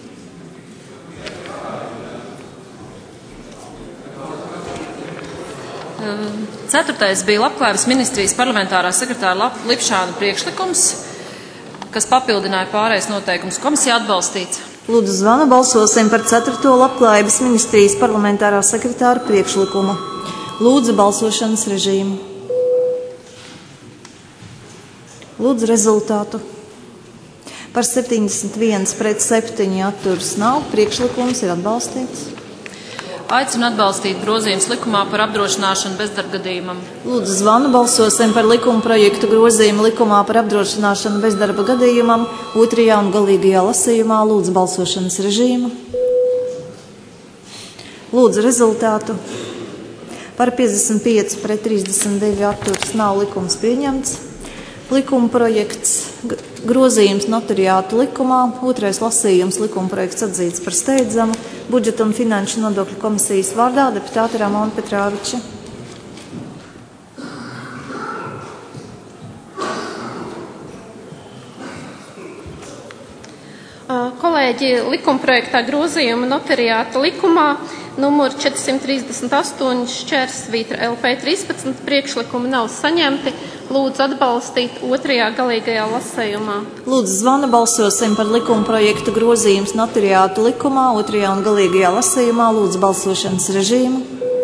Ceturtais bija Labklājības ministrijas parlamentārā sekretāra Lipšāna priekšlikums, kas papildināja pārējais noteikums. Komisija atbalstīts. Lūdzu, zvanu balsosim par 4. Labklājības ministrijas parlamentārā sekretāra priekšlikumu. Lūdzu, balsošanas režīmu. Lūdzu, rezultātu. Par 71 pret 7 atturas nav. Priekšlikums ir atbalstīts. Aicinu atbalstīt grozījumus likumā par apdrošināšanu bezdarba gadījumam. Lūdzu, zvanu balsosim par likuma projektu grozījumu likumā par apdrošināšanu bezdarba gadījumam. 2. un galīgajā lasījumā. Lūdzu, balsošanas režīmu. Lūdzu, rezultātu. Par 55 pret 39 atturas nav. Likums pieņemts. Likuma projekts grozījums notariātu likumā, 2. lasījums likuma projekts atzīts par steidzamu, budžeta un finanšu nodokļu komisijas vārdā deputāte Ramona Petrāviča. Kolēģi, likumprojektā grozījuma notariāta likumā numur 438 šķērsvītra LP 13 priekšlikumi nav saņemti. Lūdzu atbalstīt 2. galīgajā lasējumā. Lūdzu, zvanu balsosim par likumprojektu grozījums notariātu likumā, 2. un galīgajā lasējumā. Lūdzu, balsošanas režīmu.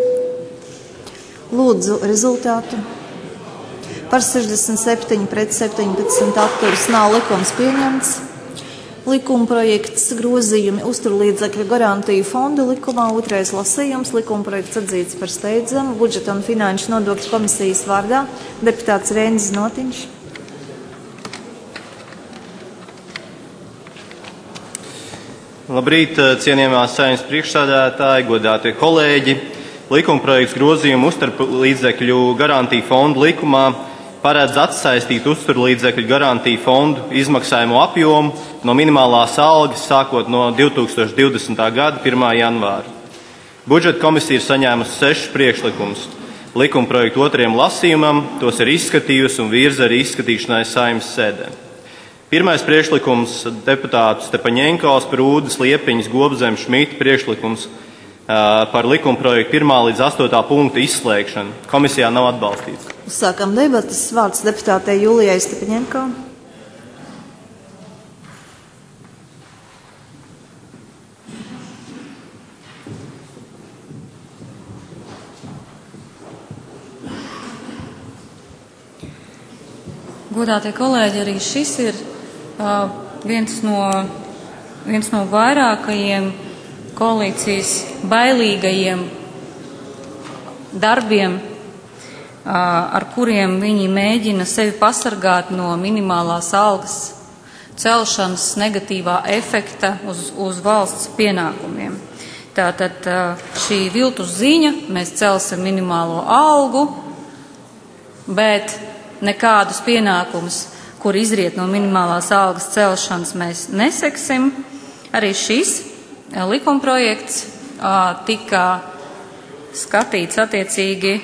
Lūdzu, rezultātu. Par 67 pret 17 atturas nav. Likums pieņemts. Likumprojekts grozījumi uzturlīdzekļu garantiju fondu likumā, 2. lasījums, likumprojekts atzīts par steidzamu, budžeta un finanšu nodokļu komisijas vārdā deputāts Reinis Znotiņš. Labrīt, cienījamās Saeimas priekšsēdētāji, godātie kolēģi. Likumprojekts grozījumu uzturlīdzekļu garantiju fondu likumā paredz atsaistīt uzturlīdzekļu garantiju fondu izmaksājumu apjomu no minimālās algas sākot no 2020. gada 1. janvāra. Budžeta komisija ir saņēmusi 6 priekšlikumus. Likumprojektu 2. lasījumam tos ir izskatījusi un virza arī izskatīšanai Saeimas sēdē. Pirmais priekšlikums deputātu Stepaņenko, Sprūdes, Liepiņas, Gobzemes, Šmita priekšlikums par likumprojektu 1. līdz 8. punktu izslēgšanu. Komisijā nav atbalstīts. Uzsākam debatas. Vārds deputātei Julijai Stepaņenko. Godātie kolēģi, arī šis ir viens no viens no vairākajiem koalīcijas bailīgajiem darbiem, ar kuriem viņi mēģina sevi pasargāt no minimālās algas celšanas negatīvā efekta uz valsts pienākumiem. Tātad šī viltus ziņa, mēs celsim minimālo algu, bet nekādus pienākumus, kur izriet no minimālās algas celšanas, mēs neseksim. Arī šis likumprojekts tika skatīts attiecīgi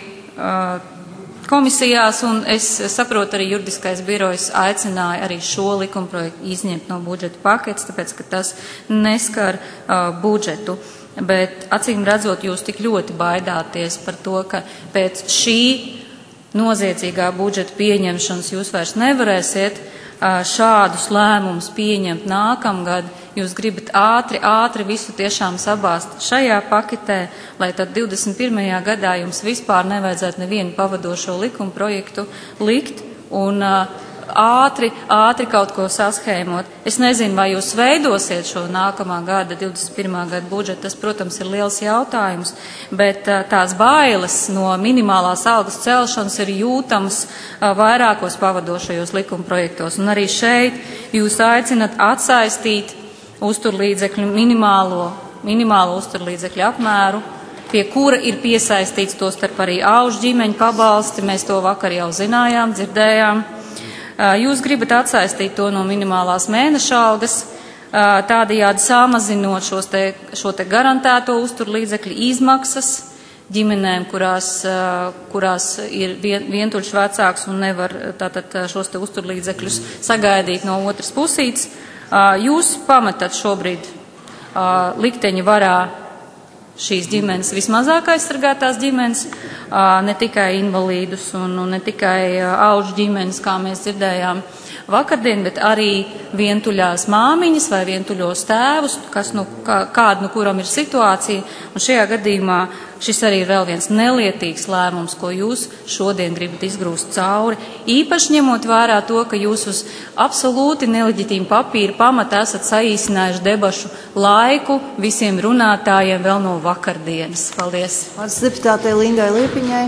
komisijās, un es saprotu, arī juridiskais birojs aicināja arī šo likumprojektu izņemt no budžeta paketes, tāpēc, ka tas neskar budžetu. Bet acīm redzot, jūs tik ļoti baidāties par to, ka pēc šī noziedzīgā budžeta pieņemšanas jūs vairs nevarēsiet šādus lēmumus pieņemt nākamgad. Jūs gribat ātri visu tiešām sabāzt šajā paketē, lai tad 21. gadā jums vispār nevajadzētu nevienu pavadošo likuma projektu likt un ātri kaut ko saschēmot. Es nezinu, vai jūs veidosiet šo nākamā gada, 21. gada budžetu, tas, protams, ir liels jautājums, bet tās bailes no minimālās algas celšanas ir jūtamas vairākos pavadošajos likuma projektos. Un arī šeit jūs aicinat atsaistīt uzturlīdzekļu minimālo uzturlīdzekļu apmēru, pie kura ir piesaistīts tostarp arī aužu ģimeņu pabalsti. Mēs to vakar jau zinājām, dzirdējām. Jūs gribat atsaistīt to no minimālās mēneša algas, tādējādi samazinot šo te garantēto uzturlīdzekļu izmaksas ģimenēm, kurās ir vientuļš vecāks un nevar tātad šos te uzturlīdzekļus sagaidīt no otras pusītes. Jūs pametat šobrīd likteņa varā šīs ģimenes, vismazāk aizsargātās ģimenes, ne tikai invalīdus un ne tikai aužu ģimenes, kā mēs dzirdējām vakardien, bet arī vientuļās māmiņas vai vientuļos tēvus, kāda kuram ir situācija. Un šajā gadījumā šis arī ir vēl viens nelietīgs lēmums, ko jūs šodien gribat izgrūst cauri. Īpaši ņemot vērā to, ka jūs uz absolūti neleģitīmu papīru pamata esat saīsinājuši debašu laiku visiem runātājiem vēl no vakardienas. Paldies. Vārds deputātei Lindai Liepiņai.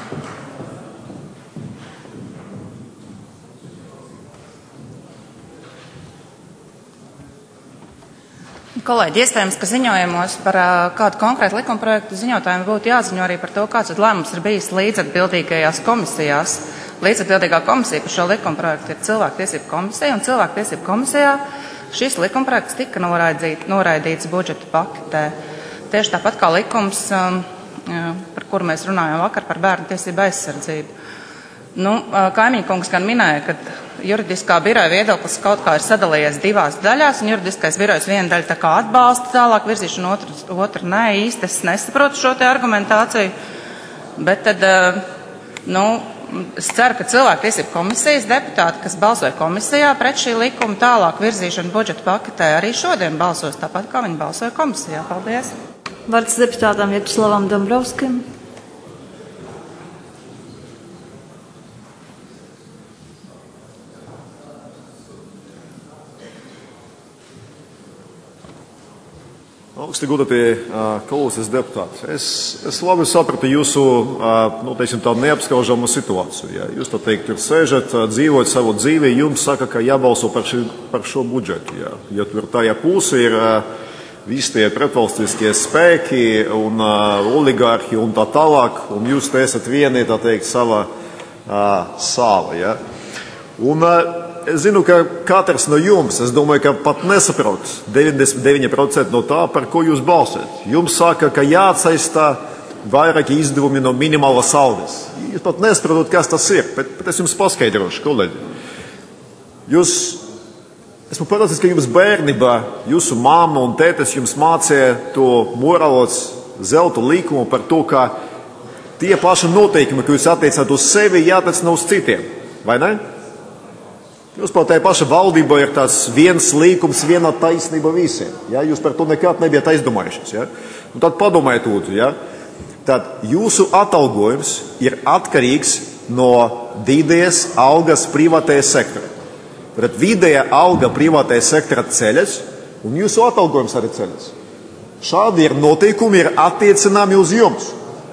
Kolēģi, iespējams, ka ziņojumos par kādu konkrētu likumprojektu ziņotājiem būtu jāziņo arī par to, kāds lēmums ir bijis līdzatbildīgajās komisijās. Līdzatbildīgā komisija par šo likumprojektu ir Cilvēktiesību komisija, un Cilvēktiesību komisijā šis likumprojekts tika noraidīts budžeta paketē. Tieši tāpat kā likums, par kuru mēs runājām vakar par bērnu tiesību aizsardzību. Kaimiņkungs gan minēja, ka juridiskā biroja viedoklis kaut kā ir sadalījies divās daļās, un juridiskais birojs viena daļa tā kā atbalsta tālāk virzīšanu, otru nē, īsti es nesaprotu šo te argumentāciju, bet tad, es ceru, ka Cilvēktiesību komisijas deputāti, kas balsoja komisijā pret šī likuma tālāk virzīšanu budžeta paketē, arī šodien balsos tāpat, kā viņi balsoja komisijā. Paldies. Vārds deputātam Vjačeslavam Dombrovskim. Augsti godātie kolēģis deputāti, es labi sapratu jūsu tādu neapskaužamu situāciju. Ja. Jūs tā teikt, tur sēžat, dzīvojat savu dzīvi, jums saka, ka jābalso par šo budžetu. Ja. Jo tur tajā pusē ir visi tie pretvalstiskie spēki un oligārhi un tā tālāk, un jūs te esat vieni, tā teikt, sava sāla. Ja. Un es zinu, ka katrs no jums, es domāju, ka pat nesaprot 99% no tā, par ko jūs balsat. Jums saka, ka jāatsaistā vairāki izdevumi no minimālas algas. Jūs pat nesaprotat, kas tas ir, bet es jums paskaidrošu, kolēģi. Esmu pateicis, ka jums bērnībā jūsu mamma un tētis jums mācīja to morālos zelta likumu par to, ka tie paši noteikumi, ko jūs attiecat uz sevi, jātiec uz citiem, vai ne? Jūs par tā paša valdībā ir tāds viens līkums, viena taisnība visiem. Ja? Jūs par to nekad nebijat aizdomājušies. Ja? Un tad padomājiet, lūdzu. Ja? Tad jūsu atalgojums ir atkarīgs no vidējas algas privātajā sektorā. Tad vidējā alga privātajā sektorā ceļas, un jūsu atalgojums arī ceļas. Šādi ir noteikumi, ir attiecināmi uz jums.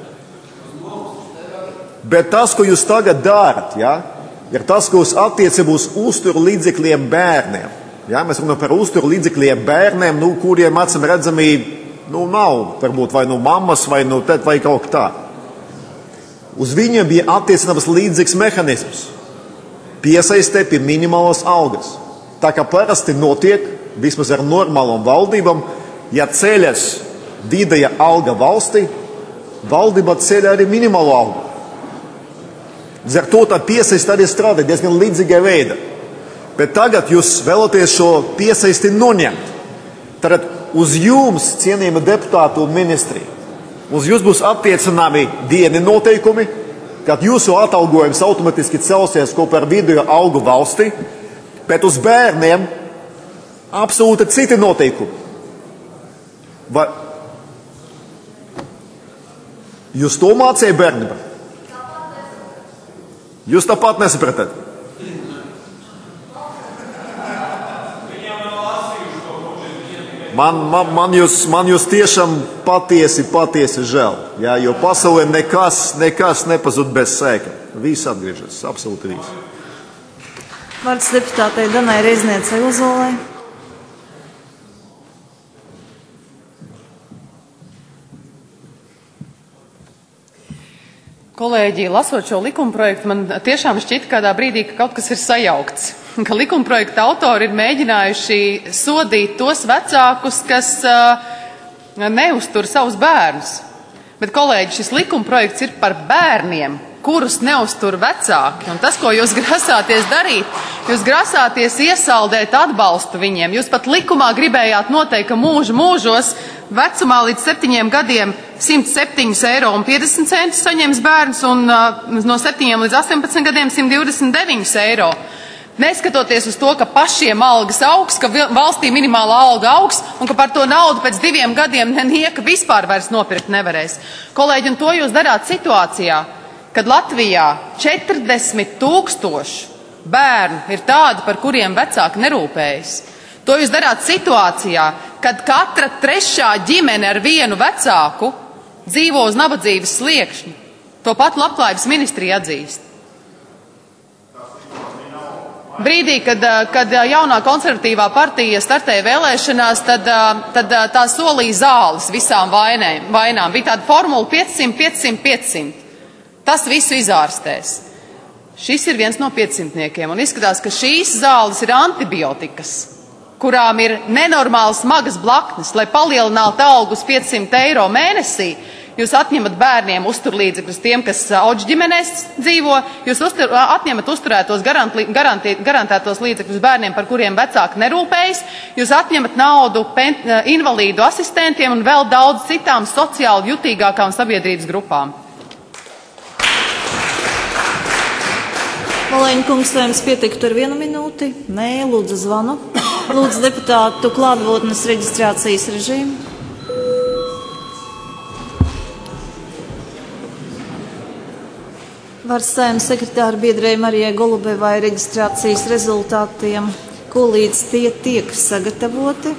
Bet tas, ko jūs tagad darat, ir tas, ko jūs attiecībā uz uzturu līdzekļiem bērniem. Mēs runājam par uzturu līdzekļiem bērniem, kuriem acīm redzami nav, varbūt vai mammas, vai tēt, vai kaut kā tā. Uz viņiem bija attiecināms līdzīgs mehānisms. Piesaistē pie minimālas algas. Tā kā parasti notiek, vismaz ar normālām valdībām, ja ceļas vidēja alga valstī, valdība ceļ arī minimālo algu. Ar to tā piesaist arī strādā diezgan līdzīgā veidā. Bet tagad jūs vēlaties šo piesaisti noņemt. Tad uz jums, cienījama deputātu un ministri, uz jums būs attiecināmi vieni noteikumi, kad jūsu atalgojums automatiski celsies kopā ar vidējo algu valstī, bet uz bērniem absolūti citi noteikumi. Vai jūs to mācīja bērnībā? Jūs tāpat nesapratat? Man jūs tiešām patiesi žēl, jo pasaulē nekas nepazūd bez sēka. Viss atgriežas, absolūti viss. Vārds deputātei Danai Reizniecei Ozolai. Kolēģi, lasot šo likumprojektu, man tiešām šķita kādā brīdī, ka kaut kas ir sajaukts. Ka likumprojekta autori ir mēģinājuši sodīt tos vecākus, kas neuztur savus bērnus. Bet, kolēģi, šis likumprojekts ir par bērniem, kurus neuztur vecāki. Un tas, ko jūs grasāties darīt, jūs grasāties iesaldēt atbalstu viņiem. Jūs pat likumā gribējāt noteikt, ka mūžos vecumā līdz 7 gadiem 107,50 € saņems bērns un no 7 līdz 18 gadiem 129 €. Neskatoties uz to, ka pašiem algas augs, ka valstī minimālā alga augs un ka par to naudu pēc 2 gadiem nieka vispār vairs nopirkt nevarēs. Kolēģi, un to jūs darāt situācijā, kad Latvijā 40 000 bērnu ir tādi, par kuriem vecāki nerūpējas. To jūs darāt situācijā, kad katra 3. ģimene ar vienu vecāku dzīvo uz nabadzības sliekšņa. To pat Labklājības ministrija atzīst. Brīdī, kad jaunā konservatīvā partija startēja vēlēšanās, tad tā solīja zāles visām vainām. Bija tāda formula 500, 500, 500. Tas visu izārstēs. Šis ir viens no 500-niekiem, un izskatās, ka šīs zāles ir antibiotikas, kurām ir nenormāli smagas blaknes, lai palielinātu algu uz 500 € mēnesī. Jūs atņemat bērniem uzturlīdzekļus tiem, kas auģu ģimenēs dzīvo, jūs atņemat uzturētos garantētos līdzekļus bērniem, par kuriem vecāki nerūpējas, jūs atņemat naudu invalīdu asistentiem un vēl daudz citām sociāli jutīgākām sabiedrības grupām. Valēņa kungs, vai jums pietiktu ar 1 minūti? Nē, lūdzu zvanu. Lūdzu deputātu klātbūtnes reģistrācijas režīmu. Vārds Saeimas sekretāra biedrei Marijai Golubevai reģistrācijas rezultātiem, ko līdz tie tiek sagatavoti.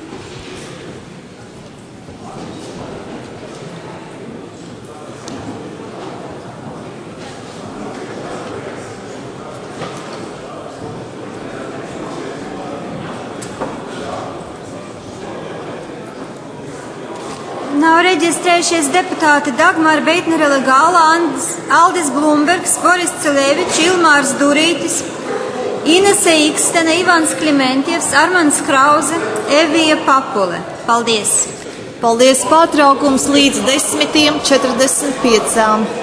Nav reģistrējušies deputāti Dagmara Beitnerele Gala, Aldis Blumbergs, Boris Cilevičs, Ilmārs Durītis, Inese Ikstene, Ivans Klimentievs, Armands Krauze, Evija Papule. Paldies! Paldies, pārtraukums līdz 10:45.